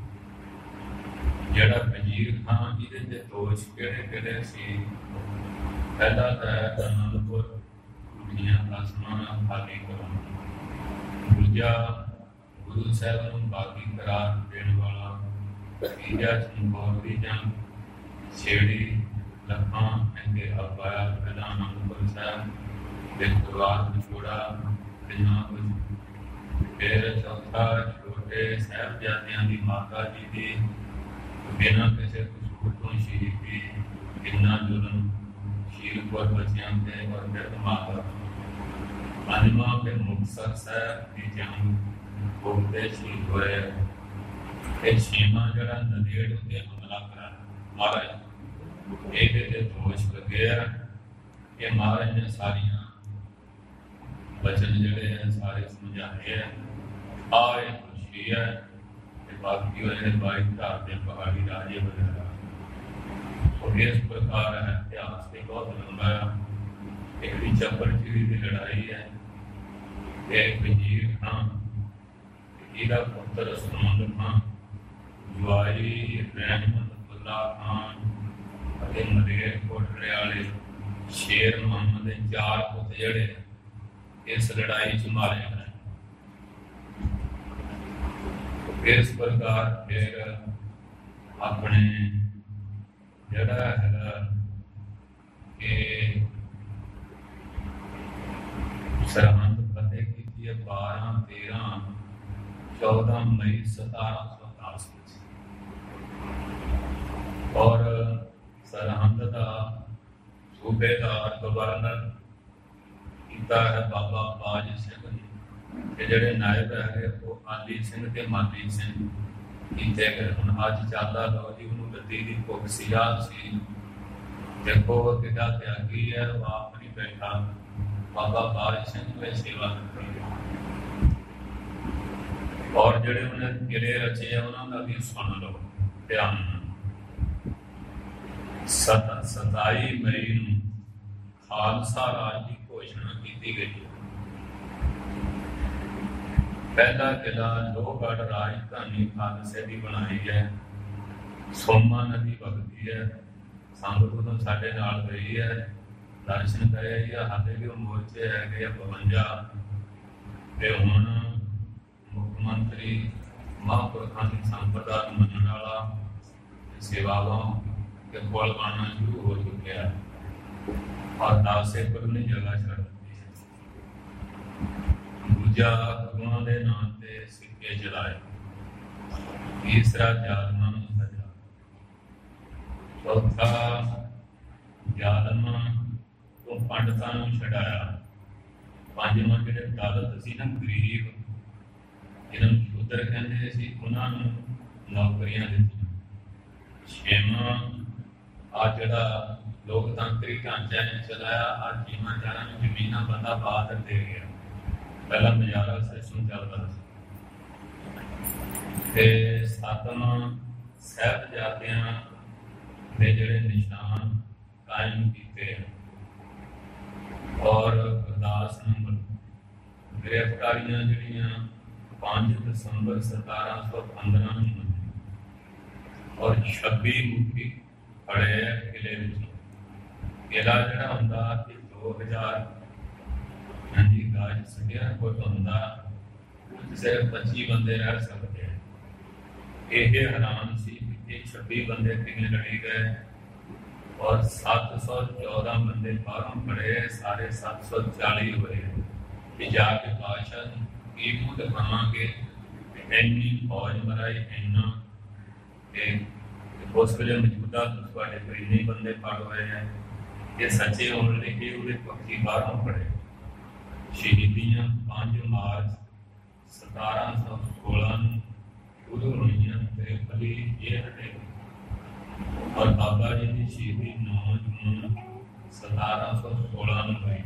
ਜਿਹੜਾ ਵਜ਼ੀਰ ਖਾਨ, ਇਹਦੇ ਤੇ ਦੋਸ਼ ਕਿਹੜੇ ਕਿਹੜੇ ਸੀ? ਪਹਿਲਾ ਤਾਂ ਅਨੰਦਪੁਰ ਕੁੜੀਆਂ ਦਾ ਸਮਾਨ ਖਾਲੀ ਕਰਨਾ। ਦੂਜਾ ਗੁਰੂ ਸਾਹਿਬ ਨੂੰ ਬਾਗੀ ਕਰਾਰ ਦੇਣ ਵਾਲਾ। ਤੀਜਾ ਚਮਕੌਰ ਦੀ ਜੰਗ ਛੇੜੀ ਲੱਖਾਂ ਅੱਗੇ ਆਇਆ। ਪਹਿਲਾਂ ਅਨੰਦਪੁਰ ਸਾਹਿਬ ਦੇ ਪਰਿਵਾਰ ਵਿਛੋੜਾ ਪੰਜਾਬ ਵਿੱਚ। ਫਿਰ ਚੌਥਾ ਛੋਟੇ ਸਾਹਿਬਜ਼ਾਦਿਆਂ ਦੀ ਮਾਤਾ ਜੀ ਦੀ ਬਿਨਾਂ ਕਿਸੇ ਕਸੂਰ ਤੋਂ ਸ਼ਹੀਦੀ। ਕਿੰਨਾ ਜ਼ੁਲਮ ਸ਼ੀਲਪੁਰ ਬੱਚਿਆਂ ਤੇ ਔਰ ਮਾਤਾ। ਪੰਜਵਾਂ ਫਿਰ ਮੁਕਤਸਰ ਸਾਹਿਬ ਦੀ ਜੰਗ ਉਹਦੇ ਸ਼ਹੀਦ ਹੋਏ। ਇਹ ਛੇਵਾਂ ਜਿਹੜਾ ਨੰਦੇੜ ਉੱਤੇ ਹਮਲਾ ਕਰਾ ਮਹਾਰਾਜ, ਇਹਦੇ ਤੇ ਦੋਸ਼ ਲੱਗਿਆ। ਇਹ ਮਹਾਰਾਜ ਨੇ ਸਾਰੀਆਂ ਬਚਨ ਜਿਹੜੇ ਹੈ ਸਾਰੇ ਸਮਝਾਏ ਹੈ। ਆਏ ਖੁਸ਼ੀ ਹੈ ਤੇ ਬਾਕੀ ਹੋਏ ਬਾਈ ਧਾਰ ਦੇ ਪਹਾੜੀ ਰਾਜੇ ਵਗੈਰਾ। और इस प्रकार है इतिहास से बहुत लंबा एक चपरचिड़ी की लड़ाई है। एक वजीर खान, ਇਹਦਾ ਪੁੱਤਰ ਸਤਮੰਦ ਖਾਨ, ਜਵਾਈ ਰਹਿਮਤੁल्ला ਖਾਨ ਅਤੇ ਮਲੇਰ ਕੋਟਲੇ ਵਾਲੇ ਸ਼ੇਰ ਮੁਹੰਮਦ ਦੇ 4 ਪੁੱਤ ਜਿਹੜੇ ਇਸ ਲੜਾਈ 'ਚ ਮਾਰੇ ਗਏ। ਇਸ ਪ੍ਰਕਾਰ ਫਿਰ ਆਪਣੇ ਜਿਹੜਾ ਹੈਗਾ ਕਿ ਸਰਹੰਦ ਫਤਿਹ ਕੀਤੀ ਹੈ 12, 13, 14 ਮਈ 1710 ਵਿੱਚ। ਔਰ ਸਰਹੰਦ ਦਾ ਸੂਬੇਦਾਰ ਗਵਰਨਰ ਕੀਤਾ ਹੈ ਬਾਬਾ ਬਾਜ ਸਿੰਘ। ਤੇ ਜਿਹੜੇ ਨਾਇਬ ਹੈਗੇ ਉਹ ਆਲੀ ਸਿੰਘ ਤੇ ਮਾਲੀ ਸਿੰਘ ਕੀਤੇ ਗਏ। ਹੁਣ ਅੱਜ ਚੱਲਦਾ ਲਓ ਜੀ, ਉਹਨੂੰ ਗੱਦੀ ਦੀ ਭੁੱਖ ਸੀ, ਯਾਦ ਸੀ। ਦੇਖੋ ਕਿੱਡਾ ਤਿਆਗੀ ਹੈ, ਉਹ ਆਪ ਨਹੀਂ ਬੈਠਾ। ਬਾਬਾ ਬਾਜ ਸਿੰਘ ਨੇ ਸੇਵਾ ਕੀਤੀ। ਔਰ ਜਿਹੜੇ ਉਹਨੇ ਕਿਲੇ ਰਚੇ ਆ ਉਹਨਾਂ ਦਾ ਵੀ ਸੁਣ ਲਓ ਧਿਆਨ ਨਾਲ। 27 ਮਈ ਨੂੰ ਖਾਲਸਾ ਰਾਜ ਦੀ ਘੋਸ਼ਣਾ ਕੀਤੀ ਗਈ। ਪਹਿਲਾ ਕਿਲਾ ਲੋਹਗੜ੍ਹ ਰਾਜਧਾਨੀ ਖਾਲਸੇ ਦੀ ਬਣਾਈ ਹੈ। ਸੋਮਾ ਨਦੀ ਵਗਦੀ ਹੈ। ਸੰਗਤ ਉਦੋਂ ਸਾਡੇ ਨਾਲ ਗਈ ਹੈ, ਦਰਸ਼ਨ ਕਰਿਆ ਜੀ। ਹਾਲੇ ਵੀ ਉਹ ਮੋਰਚੇ ਹੈਗੇ ਆ 52। ਤੇ ਹੁਣ ਮੁੱਖ ਮੰਤਰੀ ਮਹਾਂਪੁਰਖਾਂ ਦੀ ਸੰਪਰਦਾ ਨੂੰ ਮੰਨਣ ਵਾਲਾ ਸੇਵਾਵਾਂ ਕੇ ਪੁਲ ਬਣਨਾ ਸ਼ੁਰੂ ਹੋ ਚੁੱਕਿਆ। ਔਰ ਦਾਸੇਪੁਰ ਨੇ ਜਗ੍ਹਾ ਛੱਡ ਦਿੱਤੀ ਹੈ। ਦੂਜਾ ਗੁਰੂਆਂ ਦੇ ਨਾਮ ਤੇ ਸਿੱਕੇ ਜਲਾਏ। ਤੀਸਰਾ ਜਾਲਮਾਂ ਨੂੰ ਸਜ਼ਾ। ਚੌਥਾ ਜ਼ਾਲਮਾਂ ਤੋਂ ਪੰਡਤਾਂ ਨੂੰ ਛਡਾਇਆ। ਪੰਜਵਾਂ ਜਿਹੜੇ ਦਲਿਤ ਸੀ ਨਾ, ਗਰੀਬ, ਜਿਹਨਾਂ ਨੂੰ ਸ਼ੂਦਰ ਕਹਿੰਦੇ ਸੀ, ਉਹਨਾਂ ਨੂੰ ਨੌਕਰੀਆਂ ਦਿੱਤੀਆਂ। ਛੇਵਾਂ ਆ ਜਿਹੜਾ ਲੋਕਤੰਤਰੀ ਢਾਂਚਾ ਨੇ ਚਲਾਇਆ, ਆ ਜ਼ਿਮੀਂਦਾਰਾਂ ਨੂੰ ਜ਼ਮੀਨਾਂ ਬੰਦਾ ਬਾਹਰ ਦੇ ਗਿਆ। ਪਹਿਲਾਂ ਮੁਜ਼ਾਹਰਾ ਸਿਸਟਮ ਚੱਲਦਾ ਸੀ। ਤੇ ਸੱਤਵਾਂ ਸਾਹਿਬਜ਼ਾਦਿਆਂ ਦੇ ਜਿਹੜੇ ਨਿਸ਼ਾਨ ਕਾਇਮ ਕੀਤੇ, ਔਰ ਅਰਦਾਸ ਨੰਬਰ ਗ੍ਰਿਫਤਾਰੀਆਂ ਜਿਹੜੀਆਂ 5 ਦਸੰਬਰ 1715 ਨੂੰ ਹੋਈਆਂ, ਔਰ 26 ਮੁਖੀ ਫੜੇ ਕਿਲੇ ਵਿੱਚ। ਕਿਲਾ ਜਿਹੜਾ ਹੁੰਦਾ ਕਿ 2000 ਗਜ ਸਕੁਅਰ ਫੁੱਟ ਹੁੰਦਾ, ਸਿਰਫ 25 ਬੰਦੇ ਰਹਿ ਸਕਦੇ ਆ। ਇਹ ਹੈਰਾਨ ਸੀ ਕਿ 26 ਬੰਦੇ ਕਿਵੇਂ ਲੜੇ ਗਏ, ਔਰ 714 ਬੰਦੇ ਬਾਹਰੋਂ ਫੜੇ, ਸਾਰੇ 740 ਹੋਏ। ਕਿ ਜਾ ਕੇ ਬਾਦਸ਼ਾਹ ਨੂੰ ਕੀ ਮੂੰਹ ਦਿਖਾਵਾਂਗੇ, ਇੰਨੀ ਫੌਜ ਮਰਾਈ, ਇੰਨਾ ਕਿ ਉਸ ਵੇਲੇ ਮੌਜੂਦਾ ਤੁਹਾਡੇ ਕੋਲ ਇੰਨੇ ਬੰਦੇ ਫੜ ਹੋਏ ਹੈ। ਇਹ ਸੱਚੇ ਹੋਣ ਲਈ ਕਿ ਉਹਦੇ ਪੱਖੀ ਬਾਹਰੋਂ ਫੜੇ। ਸ਼ਹੀਦੀਆਂ 5 ਮਾਰਚ 1716 ਨੂੰ ਸ਼ੁਰੂ ਹੋਈਆਂ ਤੇ ਅਲੀ ਜੇਲ੍ਹ ਦੇ, ਔਰ ਬਾਬਾ ਜੀ ਦੀ ਸ਼ਹੀਦੀ 9 ਜੂਨ 1716 ਨੂੰ ਹੋਈ।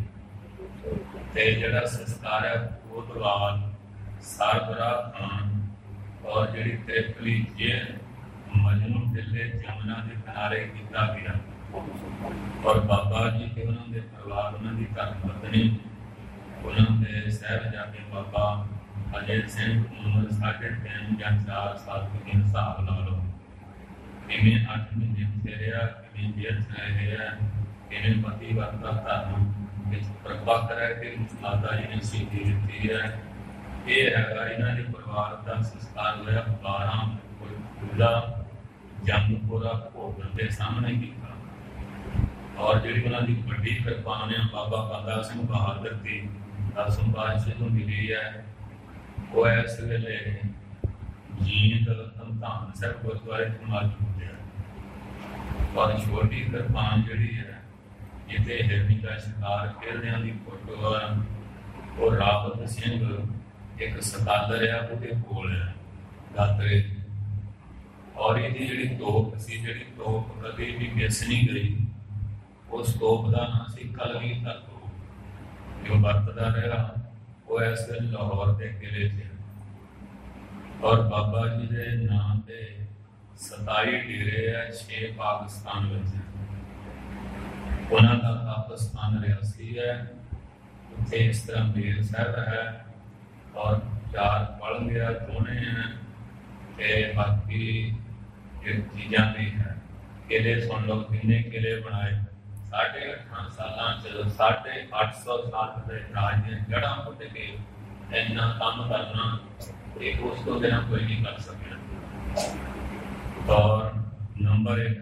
ਤੇ ਜਿਹੜਾ ਸੰਸਕਾਰ ਹੈ ਕੋਤਵਾਲ ਸਰਬਰਾਹ ਖਾਨ, ਔਰ ਜਿਹੜੀ ਤ੍ਰਿਪਲੀ ਜੇਲ੍ਹ ਮਜਨੂ ਦਿੱਲੇ ਜਮਨਾ ਦੇ ਕਿਨਾਰੇ ਕੀਤਾ ਗਿਆ। ਔਰ ਬਾਬਾ ਜੀ ਤੇ ਉਹਨਾਂ ਦੇ ਪਰਿਵਾਰ, ਉਹਨਾਂ ਦੀ ਧਰਮ ਪਤਨੀ, ਉਹਨਾਂ ਦੇ ਸਾਹਿਬਜ਼ਾਦੇ ਬਾਬਾ ਅਜੈ ਸਿੰਘ, ਉਮਰ 3.5 ਜਾਂ 4 ਸਾਲ ਦੀ ਹਿਸਾਬ ਲਾ ਲਓ। ਕਿਵੇਂ 8 ਮਹੀਨੇ ਉੱਥੇ ਰਿਹਾ, ਕਿਵੇਂ ਜੇਲ੍ਹ 'ਚ ਰਹਿ ਰਿਹਾ, ਕਿਵੇਂ ਪਤੀ ਵਰਤਾ ਧਰਮ ਵਿੱਚ ਪ੍ਰਭਾ ਕਰਿਆ ਕਿ ਮਾਤਾ ਜੀ ਨੇ ਸ਼ਹੀਦੀ ਦਿੱਤੀ ਹੈ। ਇਹ ਹੈਗਾ ਇਹਨਾਂ ਦੇ ਪਰਿਵਾਰ ਦਾ ਸੰਸਕਾਰ ਹੋਇਆ 12 ਪੂਰਾ ਜੰਗਪੁਰਾ ਭੋਗਲ ਦੇ ਸਾਹਮਣੇ ਕੀਤਾ। ਔਰ ਜਿਹੜੀ ਉਹਨਾਂ ਦੀ ਵੱਡੀ ਕਿਰਪਾਨ ਹੈ ਬਾਬਾ ਬੰਦਾ ਸਿੰਘ ਬਹਾਦਰ ਦੀ 10ਵੇਂ ਪਾਤਸ਼ਾਹ ਨੂੰ ਮਿਲੀ ਹੈ, ਉਹ ਇਸ ਵੇਲੇ ਜੀਂਦ ਧੰਨ ਸਾਹਿਬ ਗੁਰਦੁਆਰੇ ਚ ਮੌਜੂਦ ਹੈ। ਔਰ ਛੋਟੀ ਕਿਰਪਾਨ ਜਿਹੜੀ ਹੈ, ਜਿੱਥੇ ਹਿਰਨੀ ਦਾ ਸ਼ਿਕਾਰ ਖੇਡਦਿਆਂ ਦੀ ਫੋਟੋ ਹੈ, ਉਹ ਰਾਵਤ ਸਿੰਘ ਇੱਕ ਸਕਾਲਰ ਆ, ਉਹਦੇ ਕੋਲ ਹੈ ਗਾਤਰੇ। ਔਰ ਇਹਦੀ ਜਿਹੜੀ ਤੋਪ ਸੀ, ਜਿਹੜੀ ਤੋਪ ਕਦੇ ਵੀ ਮਿਸ ਨਹੀਂ ਗਈ, ਉਸ ਤੋਪ ਦਾ ਨਾਂ ਸੀ ਕਲਗੀਧਰ ਤੋਪ, ਜੋ ਵਰਤਦਾ ਰਿਹਾ। ਉਹ ਇਸ ਵੇਲੇ ਲਾਹੌਰ ਦੇ ਕਿਲੇ 'ਚ। ਔਰ ਬਾਬਾ ਜੀ ਦੇ ਨਾਂ ਤੇ 27 ਡੇਰੇ ਹੈ 6 ਪਾਕਿਸਤਾਨ ਵਿੱਚ। ਉਹਨਾਂ ਦਾ ਪਾਕਿਸਤਾਨ ਰਿਆਸੀ ਹੈ। ਉੱਥੇ ਇਸ ਤਰ੍ਹਾਂ ਬੇਰ ਸਾਹਿਬ ਹੈ, ਔਰ 4 ਪਲੰਗਿਆ ਦੋਨੇ ਹੈ, ਤੇ ਬਾਕੀ ਚੀਜ਼ਾਂ ਵੀ ਹੈ। ਕਿਲੇ ਸੁਣ ਲਓ, ਕਿੰਨੇ ਕਿਲੇ ਬਣਾਏ। 8.5 ਸਾਲਾਂ 'ਚ 850 ਸਾਲ ਦੇ ਰਾਜ ਦੀਆਂ ਜੜ੍ਹਾਂ ਪੁੱਟ ਕੇ ਇੰਨਾ ਕੰਮ ਕਰਨਾ, ਇਹ ਉਸ ਤੋਂ ਬਿਨਾਂ ਕੋਈ ਨਹੀਂ ਕਰ ਸਕਿਆ। ਔਰ ਨੰਬਰ 1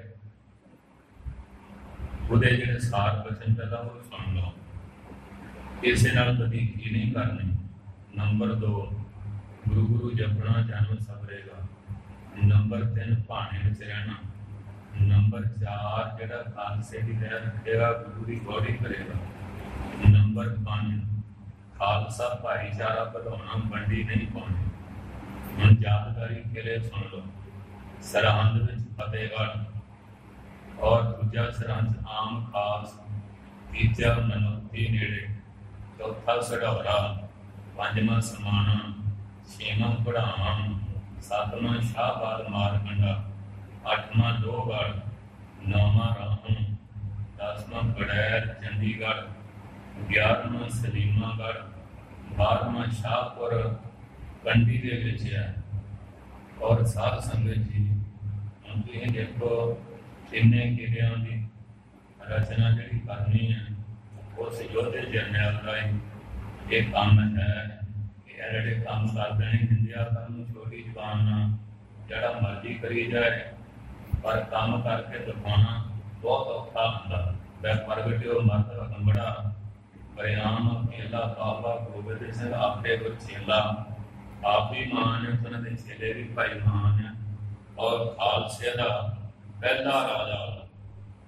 ਉਹਦੇ ਜਿਹੜੇ ਸਾਰ ਬਚਨ ਪੈਦਾ ਉਹ ਸੁਣ ਲਓ, ਕਿਸੇ ਨਾਲ ਕਦੀ ਕੀ ਨਹੀਂ ਕਰਨੀ। ਨੰਬਰ 2 ਗੁਰੂ ਗੁਰੂ ਜਪਣਾ ਜਨਮ ਸਵਰੇਗਾ। ਨੰਬਰ 3 ਭਾਣੇ ਵਿੱਚ ਰਹਿਣਾ। ਨੰਬਰ 4 ਜਿਹੜਾ ਖਾਲਸੇ ਦੀ ਲਹਿਰ ਰੱਖੇਗਾ, ਗੁਰੂ ਦੀ ਗੌੜੀ ਕਰੇਗਾ। ਨੰਬਰ 5 ਖਾਲਸਾ ਭਾਈਚਾਰਾ ਵਧਾਉਣਾ, ਵੰਡੀ ਨਹੀਂ ਪਾਉਣੀ। ਹੁਣ ਯਾਦਗਾਰੀ ਕਿਲੇ ਸੁਣ ਲਓ। ਸਰਹੰਦ ਵਿੱਚ ਫਤਿਹਗੜ੍ਹ, ਔਰ ਦੂਜਾ ਸਰਹੰਦ ਆਮ ਖਾਸ, ਤੀਜਾ ਮਨੋਤੀ ਨੇੜੇ, ਚੌਥਾ ਸਢੌਰਾ, 5ਵਾਂ ਸਮਾਣਾ, 6ਵਾਂ ਪੜਾਵਾਂ, 7ਵਾਂ ਸ਼ਾਹਬਾਦ ਮਾਰਕੰਡਾ, 8ਵਾਂ ਲੋਹਗੜ੍ਹ, 9ਵਾਂ ਰਾਹੋਂ, 10ਵਾਂ ਗੜੈਰ ਚੰਡੀਗੜ੍ਹ, 11ਵਾਂ ਸਲੀਮਾਗੜ੍ਹ, 12ਵਾਂ ਸ਼ਾਹਪੁਰ ਕੰਢੀ ਦੇ ਵਿੱਚ ਹੈ। ਔਰ ਸਾਧ ਸੰਗਤ ਜੀ, ਹੁਣ ਤੁਸੀਂ ਦੇਖੋ ਕਿੰਨੇ ਕਿਲਿਆਂ ਦੀ ਰਚਨਾ ਜਿਹੜੀ ਕਰਨੀ ਹੈ, ਉਸ ਯੋਧੇ ਜਰਨੈਲ ਦਾ ਇਹ ਕੰਮ ਹੈ। ਇਹ ਜਿਹੜੇ ਕੰਮ ਕਰਦੇ ਨੇ ਹਿੰਦਿਆ ਕੰਮ ਛੋਟੀ ਜ਼ਬਾਨ ਨਾਲ ਜਿਹੜਾ ਮਰਜ਼ੀ ਕਰੀ ਜਾਏ, ਪਰ ਕੰਮ ਕਰਕੇ ਦਿਖਾਉਣਾ ਬਹੁਤ ਔਖਾ ਹੁੰਦਾ। ਮੈਂ ਪ੍ਰਗਟਿਓ ਮਰਦ ਅੰਬੜਾ ਬਰਿਆਮ ਕੇਲਾ, ਬਾਬਾ ਗੋਬਿੰਦ ਸਿੰਘ ਆਪੇ ਚੇਲਾ, ਆਪ ਵੀ ਮਾਨ ਹੈ, ਉਹਨਾਂ ਦੇ ਚੇਲੇ ਵੀ ਭਾਈ ਮਾਨ ਹੈ। ਔਰ ਖਾਲਸੇ ਦਾ ਪਹਿਲਾ ਰਾਜਾ,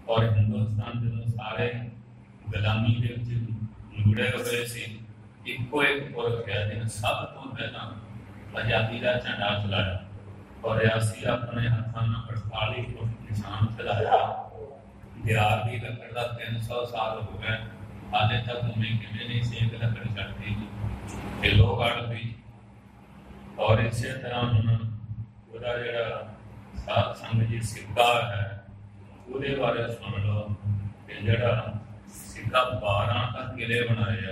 और हिंदुस्तान जो सारे गुलामी के जुड़े हुए से इको एक पुरख है जिन्हें सब तो पहला आज़ादी का झंडा चलाया और रियासी अपने हाथों में 48 फुट निशान चलाया। बिहार की लकड़ का 300 साल हो गए, हाले तक उन्हें किमें नहीं सेक लकड़ चढ़ती लोहगढ़ भी। और इसी तरह हम पूरा जरा साध संग जी सिक्का है ਉਹਦੇ ਬਾਰੇ सुन लो कि जरा सिक्का 12 का किले बनाए हैं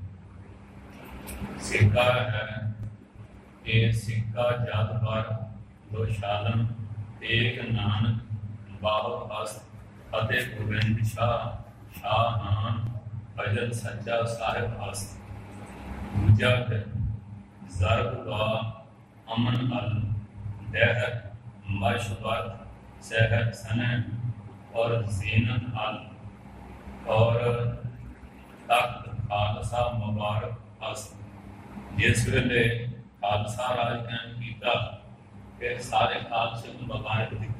सिक्का है ये सिक्का जद पर दो शालन एक नानक बाहो हस्त फतेह गोबिंद शाह शाहान फजल सच्चा साहिब हस्त दूजा जरब व अमन अल दहर मशवत सहर सनन और ज़ीनत अल और तख्त खालसा मुबारक हस्त। जिस वेले खालसा राज कायम किया फिर सारे खालसे को मुबारक दी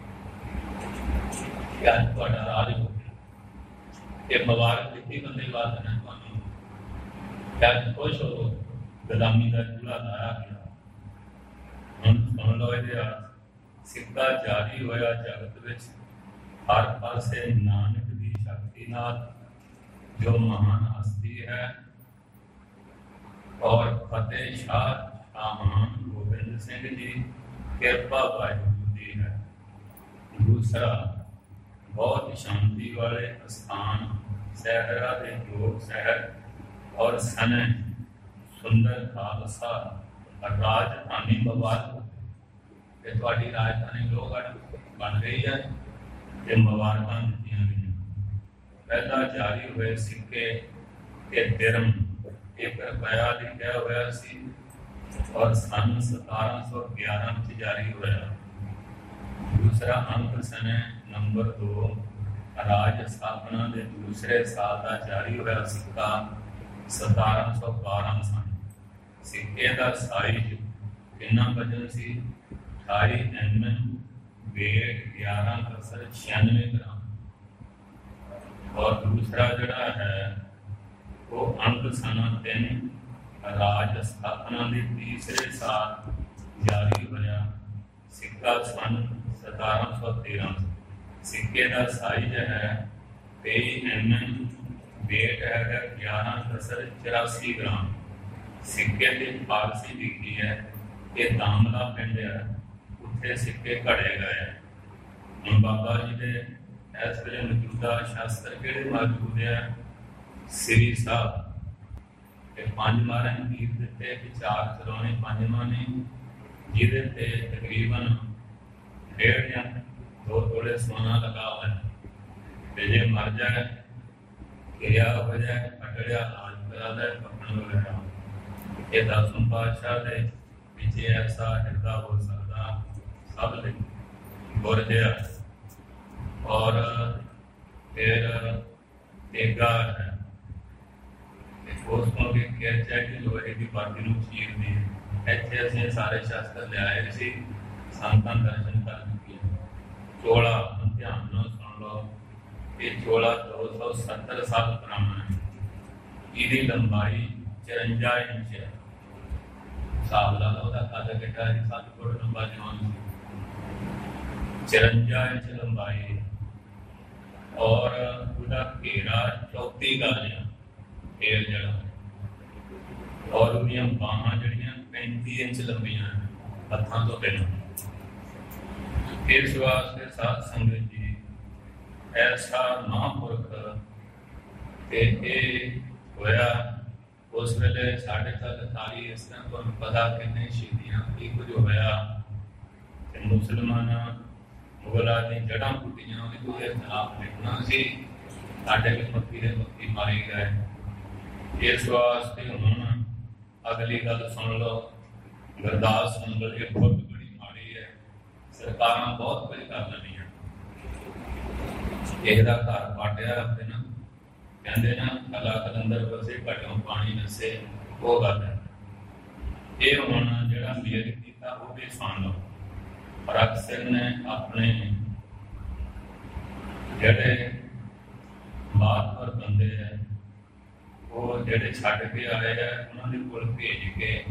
क्या राज हो गया मुबारक दी बंदे बात है क्या खुश हो गुलामी का चूल्हा लाया गया। हम सुन लो ये सिक्का जारी होया जगत विच हर पासे नानक की शक्ति नाल जो महान हस्ती है और फतेह शाह शाहान गोबिंद सिंह जी कृपा वाहिगुरू है। दूसरा बहुत शांति वाले स्थान सहरा के योग शहर और सने सुंदर खालसा राजधानी मुबारक राजधानी लोहगढ़ बन गई है। ये मुबारक दी गई पहला जारी हुए सिक्के के दिरम 1 रुपया लिखा हुआ सी और सन 1711 में जारी हुआ। दूसरा अंक सने नंबर 2 राज स्थापना के दूसरे साल का जारी हुआ सिक्का 1712 सन। सिक्के का साइज कितना वजन सी 28 mm वेट 11 कसर 96 ग्राम। और दूसरा जड़ा है वो अंक सना 3 राज स्थापना के तीसरे साल जारी होया सिक्का सन 1713। सिक्के का साइज है 23 mm वेट है 11 कसर 84 ग्राम। सिक्के की फारसी लिखी है ये दामला पिंड है उत्थे सिक्के घड़े गए। हम बाबा जी के इस वे मौजूदा शास्त्र किहड़े मौजूद है श्री साहब 5 महाराज गीत दिते कि 4 चरौने 5 ने जिहदे ते तकरीबन 1.5 या 2 तोले सोना लगा हुआ है। जे मर जाए क्रिया हो जाए अटड़िया आज करा दे कफन वगैरह ये 10वें पातशाह के पीछे ऐसा हिरदा हो सकता सब ले गुर दिया। और फिर तेगा है उसको भी कहते हैं कि लोहे की बाती ਨੂੰ ਚੀਰਦੇ हैं। ਇੱਥੇ ਅਸੀਂ ਸਾਰੇ ਸ਼ਾਸਤਰ ਲਿਆਏ ਸੀ ਸੰਤਾਂ ਦਰਸ਼ਨ ਕਰਨ ਦੀ। ਚੋਲਾ ਧਿਆਨ ਨਾਲ ਸੁਣ ਲਓ ਇਹ ਚੋਲਾ 270 ਸਾਲ ਪੁਰਾਣਾ ਹੈ। ਇਹਦੀ ਲੰਬਾਈ 54 ਇੰਚ है। ਹਿਸਾਬ ਲਾ ਲਓ ਉਹਦਾ ਕੱਦ ਕਿੱਡਾ ਹੈ 7 ਫੁੱਟ ਲੰਬਾ ਜਵਾਨ 54 इंच लंबाई और उसका घेरा 34 गालियां घेर जड़ा और उनकी बाहां जड़ियां 35 इंच लंबियां हथां तो पहले। इस वास्ते साध संगत जी ऐसा महापुरख होया उस वेले 43 इस तरह को पता कितने शहीदियां की कुछ होया मुसलमान मुगलों की जड़ा पुटियां उसके खिलाफ लिखना सी साडे भी मक्की मारे गए। इस वास्ते हुण अगली गल सुन लो गुरदास नंबर ये खुद बड़ी माड़ी है। सरकार बहुत कुछ कर लैंदियां किसी का घर पाटिया रखते ना कहते ना कला कलंदर बसे घटों पानी नसे वो गल है। ये हुण जिहड़ा मेल कीता वो भी सुन लो। और अक्सर ने अपने ਜਿਹੜੇ ਬਾਹਰ ਬੰਦੇ ਹੈ ਉਹ ਜਿਹੜੇ ਛੱਡ ਕੇ ਆਏ ਹੈ ਉਹਨਾਂ ਦੇ ਕੋਲ ਭੇਜ ਕੇ,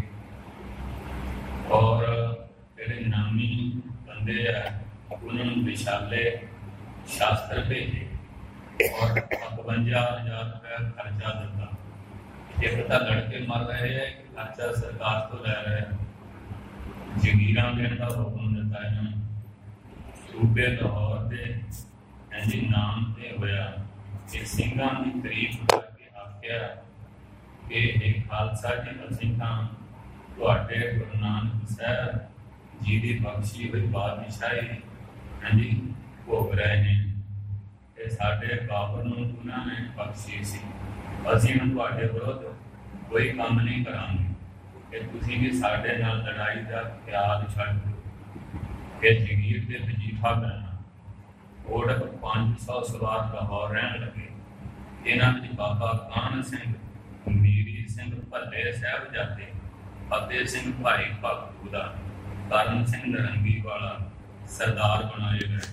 ਔਰ ਜਿਹੜੇ ਨਾਮੀ ਬੰਦੇ ਆ ਉਹਨਾਂ ਨੂੰ ਵਿਸ਼ਾਲੇ ਸ਼ਾਸਤਰ ਭੇਜੇ ਔਰ 52,000 ਰੁਪਇਆ ਖਰਚਾ ਦਿੱਤਾ। ਇੱਕ ਤਾਂ ਲੜਕੇ ਮਰ ਰਹੇ ਹੈ, ਖਰਚਾ ਸਰਕਾਰ ਤੋਂ ਲੈ ਰਹੇ ਹੈ। ਜਗੀਰਾਂ ਦੇਣ ਦਾ ਹੁਕਮ ਦਿੱਤਾ ਇਹਨਾਂ ਨੂੰ। ਸੂਬੇ ਲਾਹੌਰ ਦੇ ਇੰਝ ਨਾਮ ਤੇ ਹੋਇਆ ਕਿ ਸਿੰਘਾਂ ਦੀ ਤਾਰੀਫ ਕਰਕੇ ਆਖਿਆ ਕਿ ਇਹ ਖਾਲਸਾ ਜੀ ਅਸੀਂ ਤਾਂ ਤੁਹਾਡੇ ਗੁਰੂ ਨਾਨਕ ਸਾਹਿਬ ਜੀ ਦੀ ਬਖਸ਼ੀ ਹੋਈ ਬਾਦਸ਼ਾਹੀ ਹਾਂਜੀ ਭੋਗ ਰਹੇ ਨੇ ਤੇ ਸਾਡੇ ਬਾਬਰ ਨੂੰ ਉਹਨਾਂ ਨੇ ਬਖਸ਼ੀ ਸੀ। ਅਸੀਂ ਹੁਣ ਤੁਹਾਡੇ ਵਿਰੁੱਧ ਕੋਈ ਕੰਮ ਨਹੀਂ ਕਰਾਂਗੇ ਕਿ ਤੁਸੀਂ ਵੀ ਸਾਡੇ ਨਾਲ ਲੜਾਈ ਦਾ ਖਿਆਲ ਛੱਡ ਦਿਓ ਕਿ ਜਗੀਰ ਤੇ ਵਜ਼ੀਫਾ ਕਰਨਾ। ਓੜਕ 500 ਸਵਾਰ ਲਾਹੌਰ ਰਹਿਣ ਲੱਗੇ। ਇਹਨਾਂ ਵਿੱਚ ਬਾਬਾ ਕਾਹਨ ਸਿੰਘ, ਮੀਰੀ ਸਿੰਘ ਭੱਲੇ ਸਾਹਿਬਜ਼ਾਦੇ, ਫਤਿਹ ਸਿੰਘ ਭਾਈ ਭਗਤੂਦਾ, ਕਰਨ ਸਿੰਘ ਨਰੰਗੀ ਵਾਲਾ ਸਰਦਾਰ ਬਣਾਏ ਗਏ।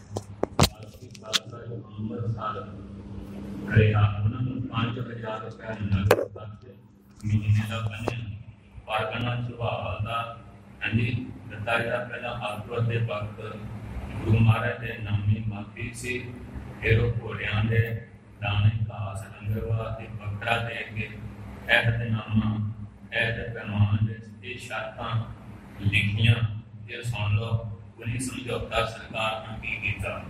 ਉਹਨਾਂ ਨੂੰ 5,000 ਰੁਪਇਆ ਨਗਦ ਕਰਕੇ ਮਹੀਨੇ ਦਾ ਬੰਨਿਆ। ਪਰਗਨਾ ਸੁਭਾਅ ਦਾ ਹਾਂਜੀ ਦਿੱਤਾ ਗਿਆ। ਪਹਿਲਾਂ ਆਗੂ ਦੇ ਵਕਤ ਗੁਰੂ ਮਹਾਰਾਜ ਦੇ ਨਾਮੀ ਮਾਫੀ ਸੀ, ਫਿਰ ਉਹ ਘੋੜਿਆਂ ਦੇ ਦਾਣੇ ਘਾਸ ਲੰਗਰਵਾ ਤੇ ਬੱਕਰਾ ਦੇ ਕੇ ਅਹਿਦਨਾਮਾ ਅਹਿਦ ਪੈਮਾਨ ਦੇ ਇਹ ਸ਼ਰਤਾਂ ਲਿਖੀਆਂ। ਇਹ ਸੁਣ ਲਓ ਉਹਨੇ ਸਮਝੌਤਾ ਸਰਕਾਰ ਨੇ ਕੀ ਕੀਤਾ।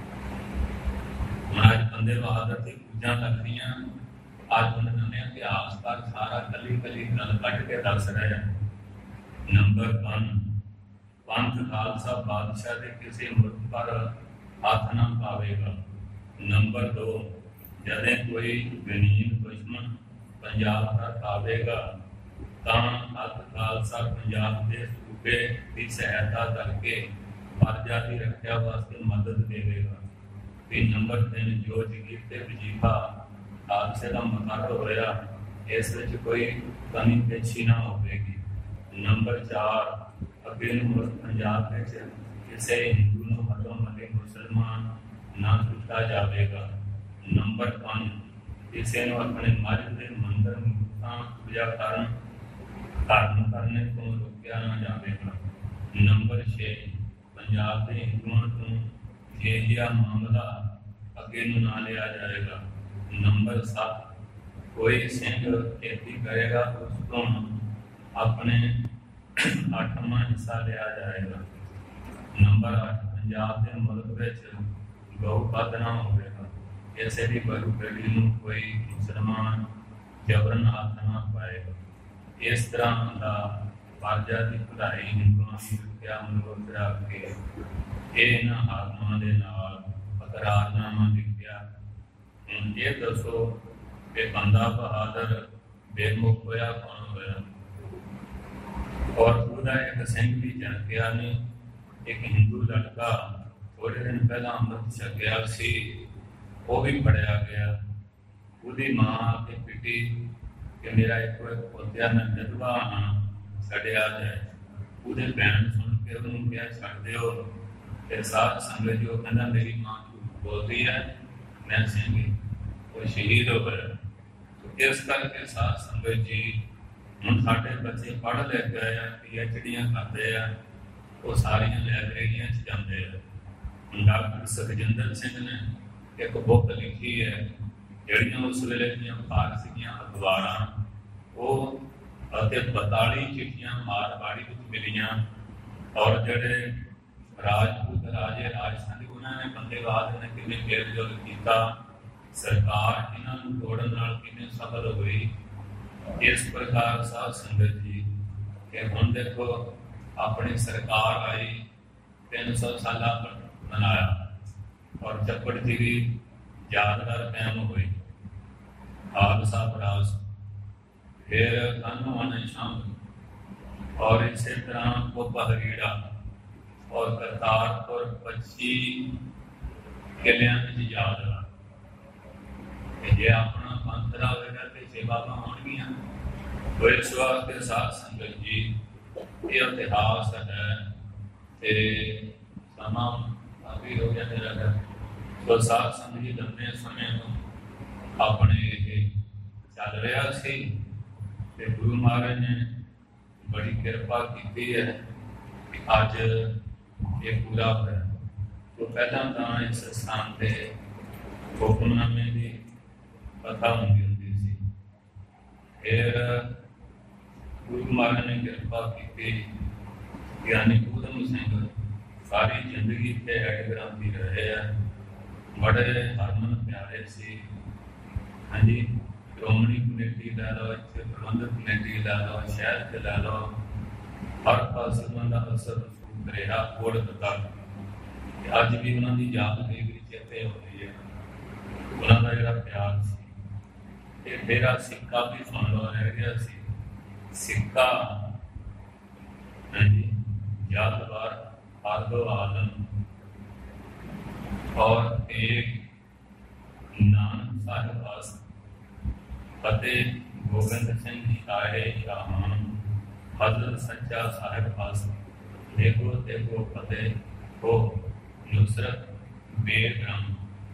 ਮਹਾਰਾਜ ਬੰਦੇ ਬਹਾਦਰ ਦੀ ਪੂਜਾਂ ਲੱਗਦੀਆਂ। ਅੱਜ ਉਹਨਾਂ ਨੇ ਇਤਿਹਾਸਕਾਰ ਸਾਰਾ ਕੱਲੀ ਕੱਲੀ ਗੱਲ ਕੱਢ ਕੇ ਦੱਸ ਰਿਹਾ। ਨੰਬਰ 1 ਪੰਥ ਖਾਲਸਾ ਬਾਦਸ਼ਾਹ ਦੇ ਕਿਸੇ ਮੁਲਕ ਪਰ ਹੱਥ ਨਾ ਪਾਵੇਗਾ। ਨੰਬਰ 2 ਜਦੋਂ ਕੋਈ ਗਨੀਮ ਦੁਸ਼ਮਣ ਪੰਜਾਬ ਦਾ ਪਾਵੇਗਾ ਤਾਂ ਹੱਥ ਖਾਲਸਾ ਪੰਜਾਬ ਦੇ ਸੂਬੇ ਦੀ ਸਹਾਇਤਾ ਕਰਕੇ ਪ੍ਰਜਾ ਦੀ ਰੱਖਿਆ ਵਾਸਤੇ ਮਦਦ ਦੇਵੇਗਾ। ਤੇ ਨੰਬਰ 3 ਜੋ ਜਗੀਰ ਤੇ ਵਜ਼ੀਫਾ ਹਾਦਸੇ ਦਾ ਮੁਕੱਦਰ ਹੋਇਆ ਇਸ ਵਿੱਚ ਕੋਈ ਕਮੀ ਪੇਸ਼ੀ ਨਾ ਹੋਵੇਗੀ। ਨੰਬਰ 4 ਅੱਗੇ ਨੂੰ ਪੰਜਾਬ ਵਿੱਚ ਕਿਸੇ ਹਿੰਦੂ ਨੂੰ ਹੱਥੋਂ ਮੱਲੇ ਮੁਸਲਮਾਨ ਨਾ ਕੀਤਾ ਜਾਵੇਗਾ। ਨੰਬਰ 5 ਕਿਸੇ ਨੂੰ ਆਪਣੇ ਮਸਜਿਦ ਦੇ ਮੰਦਰ ਤਾਂ ਪੂਜਾ ਕਰਨ ਕਰਨੇ ਤੋਂ ਰੋਕਿਆ ਨਾ ਜਾਵੇਗਾ। ਨੰਬਰ 6 ਪੰਜਾਬ ਦੇ ਹਿੰਦੂਆਂ ਤੋਂ ਇਹ ਜਿਹਾ ਮਾਮਲਾ ਅੱਗੇ ਨੂੰ ਨਾ ਲਿਆ ਜਾਏਗਾ। ਨੰਬਰ 7 ਕੋਈ ਸਿੰਘ ਖੇਤੀ ਕਰੇਗਾ ਉਸ ਤੋਂ ਆਪਣੇ 8ਵਾਂ ਹਿੱਸਾ ਲਿਆ ਜਾਏਗਾ। ਨੰਬਰ 8 ਪੰਜਾਬ ਦੇ ਮੁਲਕ ਵਿੱਚ ਗਊ ਵਧ ਨਾ ਹੋਵੇਗਾ। ਕਿਸੇ ਵੀ ਗਊ ਗੱਡੀ ਨੂੰ ਕੋਈ ਮੁਸਲਮਾਨ ਜਬਰਨ ਹੱਥ ਨਾ ਪਾਏਗਾ। ਇਸ ਤਰ੍ਹਾਂ ਦਾ ਪ੍ਰਜਾ ਦੀ ਭਲਾਈ ਹਿੰਦੂਆਂ ਦੀ ਰੱਖਿਆ ਮਨੋਰਥ ਰੱਖ ਕੇ ਇਹ ਇਹਨਾਂ ਆਤਮਾ ਦੇ ਨਾਲ ਇਕਰਾਰਨਾਮਾ ਲਿਖਿਆ। ਹੁਣ ਇਹ ਦੱਸੋ ਕਿ ਬੰਦਾ ਬਹਾਦਰ ਬੇਮੁਖ ਹੋਇਆ ਕੌਣ ਹੋਇਆ? ਔਰ ਉਹਦਾ ਇੱਕ ਸਿੰਘ ਵੀ ਜਨਕਿਆ ਨੇ। ਇੱਕ ਹਿੰਦੂ ਲੜਕਾ ਥੋੜੇ ਦਿਨ ਪਹਿਲਾਂ ਅੰਮ੍ਰਿਤ ਛਕਿਆ ਸੀ, ਉਹ ਵੀ ਫੜਿਆ ਗਿਆ। ਉਹਦੀ ਮਾਂ ਤੇ ਪਿੱਟੀ ਕਿ ਮੇਰਾ ਇੱਕ ਪੋਤਿਆ ਮੈਂ ਵਿਧਵਾ ਹਾਂ, ਛੱਡਿਆ ਜਾਏ। ਉਹਦੇ ਭੈਣ ਸੁਣ ਕੇ ਉਹਨੂੰ ਕਿਹਾ ਛੱਡ ਦਿਓ। ਤੇ ਸਾਧ ਸੰਗਤ ਜੋ ਕਹਿੰਦਾ ਮੇਰੀ ਮਾਂ ਬੋਲਦੀ ਹੈ, ਮੈਂ ਸਿੰਘ ਉਹ ਸ਼ਹੀਦ ਹੋ ਗਿਆ। ਇਸ ਕਰਕੇ ਸਾਧ ਸੰਗਤ ਜੀ ਹੁਣ ਸਾਡੇ ਬੱਚੇ ਪੜ੍ਹ ਲਿਖ ਗਏ ਆ, PhDਆਂ ਕਰਦੇ ਆ, ਉਹ ਸਾਰੀਆਂ ਲਾਇਬ੍ਰੇਰੀਆਂ 'ਚ ਜਾਂਦੇ ਆ। ਡਾਕਟਰ ਸੁਖਜਿੰਦਰ ਸਿੰਘ ਨੇ ਇੱਕ ਬੁੱਕ ਲਿਖੀ ਹੈ ਜਿਹੜੀਆਂ ਉਸ ਵੇਲੇ ਦੀਆਂ ਫਾਰਸੀਆਂ ਅਖਬਾਰਾਂ ਉਹ ਅਤੇ 42 ਚਿੱਠੀਆਂ ਮਾਰਵਾੜੀ ਵਿੱਚ ਮਿਲੀਆਂ। ਔਰ ਜਿਹੜੇ ਰਾਜਪੂਤ ਰਾਜੇ ਰਾਜਸਥਾਨ ਉਹਨਾਂ ਨੇ ਬੰਦੇਵਾਦ ਨੇ ਕਿਵੇਂ ਮੇਲ-ਜੋਲ ਕੀਤਾ, ਸਰਕਾਰ ਇਹਨਾਂ ਨੂੰ ਤੋੜਨ ਨਾਲ ਕਿਵੇਂ ਸਫਲ ਹੋਈ। ਇਸ ਪ੍ਰਕਾਰ ਸਾਧ ਸੰਗਤ ਜੀ ਕਿ ਹੁਣ ਦੇਖੋ ਆਪਣੀ ਸਰਕਾਰ ਆਈ 300 ਸਾਲਾਂ ਮਨਾਇਆ ਔਰ ਚੱਪੜ ਦੀ ਵੀ ਯਾਦਗਾਰ ਕਾਇਮ ਹੋਈ। ਖਾਲਸਾ ਬਰਾਸ ਫਿਰ ਕਾਨੂੰਨ ਸ਼ਾਮ ਔਰ ਇਸੇ ਤਰ੍ਹਾਂ ਪਹਰੀੜਾ ਔਰ ਕਰਤਾਰਪੁਰ 25 ਕਿਲਿਆਂ ਵਿੱਚ ਯਾਦ ਆ ਕਿ ਜੇ ਆਪਣਾ ਪੰਥ ਦਾ ਹੋਵੇਗਾ ਤੇ ਸੇਵਾਵਾਂ ਹੋਣਗੀਆਂ। ਇਸ ਵਾਸਤੇ ਸਾਧ ਸੰਗਤ ਜੀ ਇਹ ਇਤਿਹਾਸ ਹੈ ਤੇ ਸਮਾਂ ਕਾਫੀ ਹੋ ਗਿਆ ਮੇਰਾ तो साध संगत जी लंबे समय तो अपने ये चल रहा सी ते गुरु महाराज ने बड़ी कृपा की है कि अज ये पूरा होया। तो पहला तो इस स्थान पर हुक्मनामे की कथा होंगी सी, फिर गुरु महाराज ने कृपा की ज्ञानी ऊधम सिंह सारी जिंदगी इतने एडग्रांती रहे हैं, बड़े हरमन प्यारे से। हाँ जी, श्रोमणी कमेटी लै लो, इतने प्रबंधक कमेटी लै लो, शहर से लै लो, हर पास उन्होंने असर रहा कोड़ तक। अज भी उन्होंने यादगिरी चेते हो रही है, उन्होंने जोड़ा प्यार से। मेरा सिक्का भी सुन लो रह गया सी, सिक्का हाँ जी यादगार आदो आलम और एक नानक साहिब पास फतेह गोबिंद सिंह शाहे शाहान हजरत सच्चा साहिब पास देखो देखो फतेह हो नुसरत बेगम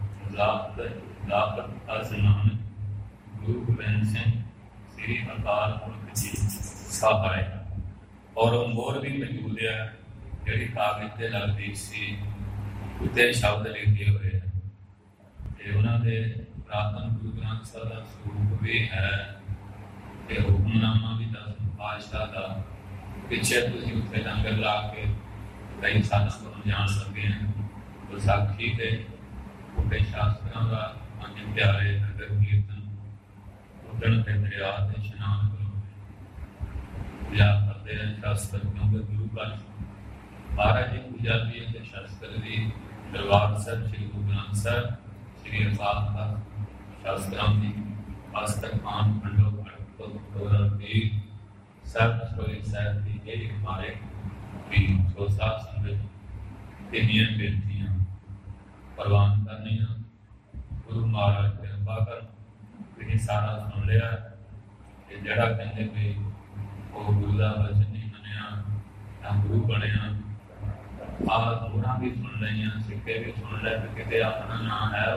लापत अजनान गुरु गोबिंद सिंह श्री अकाल पुरख जी सहाय। और मोर भी मौजूद है जी कागज से लगती सी उत्ते शब्द लिखे हुए हैं। उन्होंने पुरातन गुरु ग्रंथ साहिब का स्वरूप भी है, हुक्मनामा भी 10 पातशाह का। पिछे तुम उत्थे लंगर ला के कई साधकों को जान सकते हैं। विसाखी के उठे शास्त्रों का पंज प्यारे नगर कीर्तन उदण के दरिया से स्नान करो या करते हैं शास्त्र, क्योंकि गुरु का महाराज जी पूजा भी है शास्त्र की। दरबार साहब श्री गुरु ग्रंथ साहब श्री अकाल शास्त्रों की पास्तक खान खंडो सब स्टोरी साहब की यही हमारे भी जो साथ संगत नियम बेनतियां प्रवान करनी। गुरु महाराज कृपा कर सारा सुन लिया कि जड़ा कहते भी वो गुरु का वचन नहीं मनिया ना गुरु बनया। होर भी सुन लिया, सिक्के भी सुन लिया, कि अपना नाम है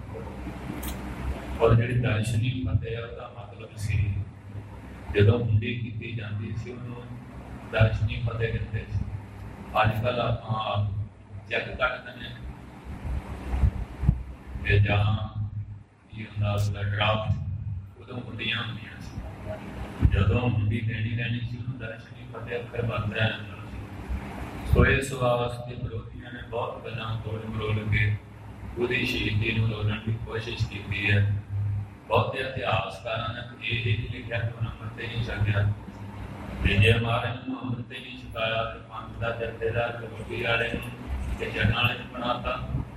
और जी दर्शनी फतेह उसका मतलब सी जो हुंडी की जाती सी उन्होंने दर्शनी फतेह कहते। अजकल आप चेक कर दें ड्राफ्ट उदों हुंडियां होंदियां, जो हुंडी देनी रहनी सी उन्होंने दर्शनी फतेह अखर बन रहा है। सो इस वास्ते विरोधियों ने बहुत गल्लां तोड़ मरोड़ के उसकी शहीदी को रोलण की कोशिश की है। बहुत इतिहासकारों ने यही लिखा कि उन्हें अमृत नहीं छकिया। जे महाराज ने अमृत नहीं छकाया तो पंथ का जथेदार कबड्डी वाले चढ़न वाले बनाता।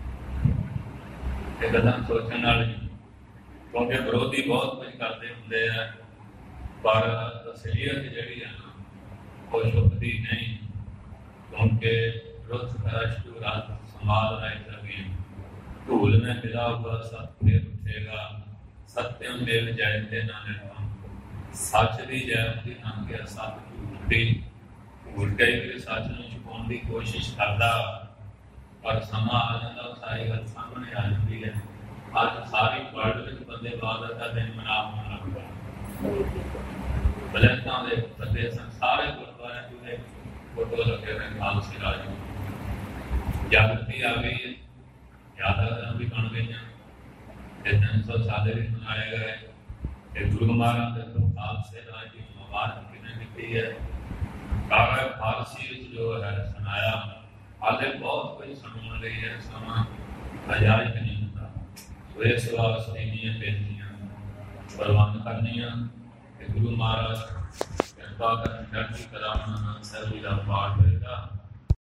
गल्लां सोचण वाली, क्योंकि विरोधी बहुत कुछ करते होंगे है, पर असलियत जी है वो छुपती नहीं। क्योंकि रुख राष्ट्र रात संभाल रहे सके, धूल में मिला हुआ सत्य उठेगा, सत्यम देव जयते ना निर्भम। सच की जयंती ना के सत झूठी भूल गए कि सच में छुपाने की कोशिश करता, पर समा आ जाता सारी गल सामने आ जाती है। अज सारी वर्ल्ड में बंदे इबादत का दिन मनावन लग गए। बलैतां दे फतेह सारे गुरुद्वारे पूरे फोटो लगे हुए खालसे राज। जागृति आ गई है, यादागार भी बन गई। 300 साल भी मनाए गए। गुरु महाराज तो खालसे राज की मुबारक किन्हें दी है। कागज फारसी जो है सुनाया, आगे बहुत कुछ सुनाने लगी है, समा अजायज नहीं होता। तो इस वास्ते नियम बेनतियां प्रवान करनियां कि गुरु महाराज कृपा कर चढ़ती कला सभी का पाठ होगा।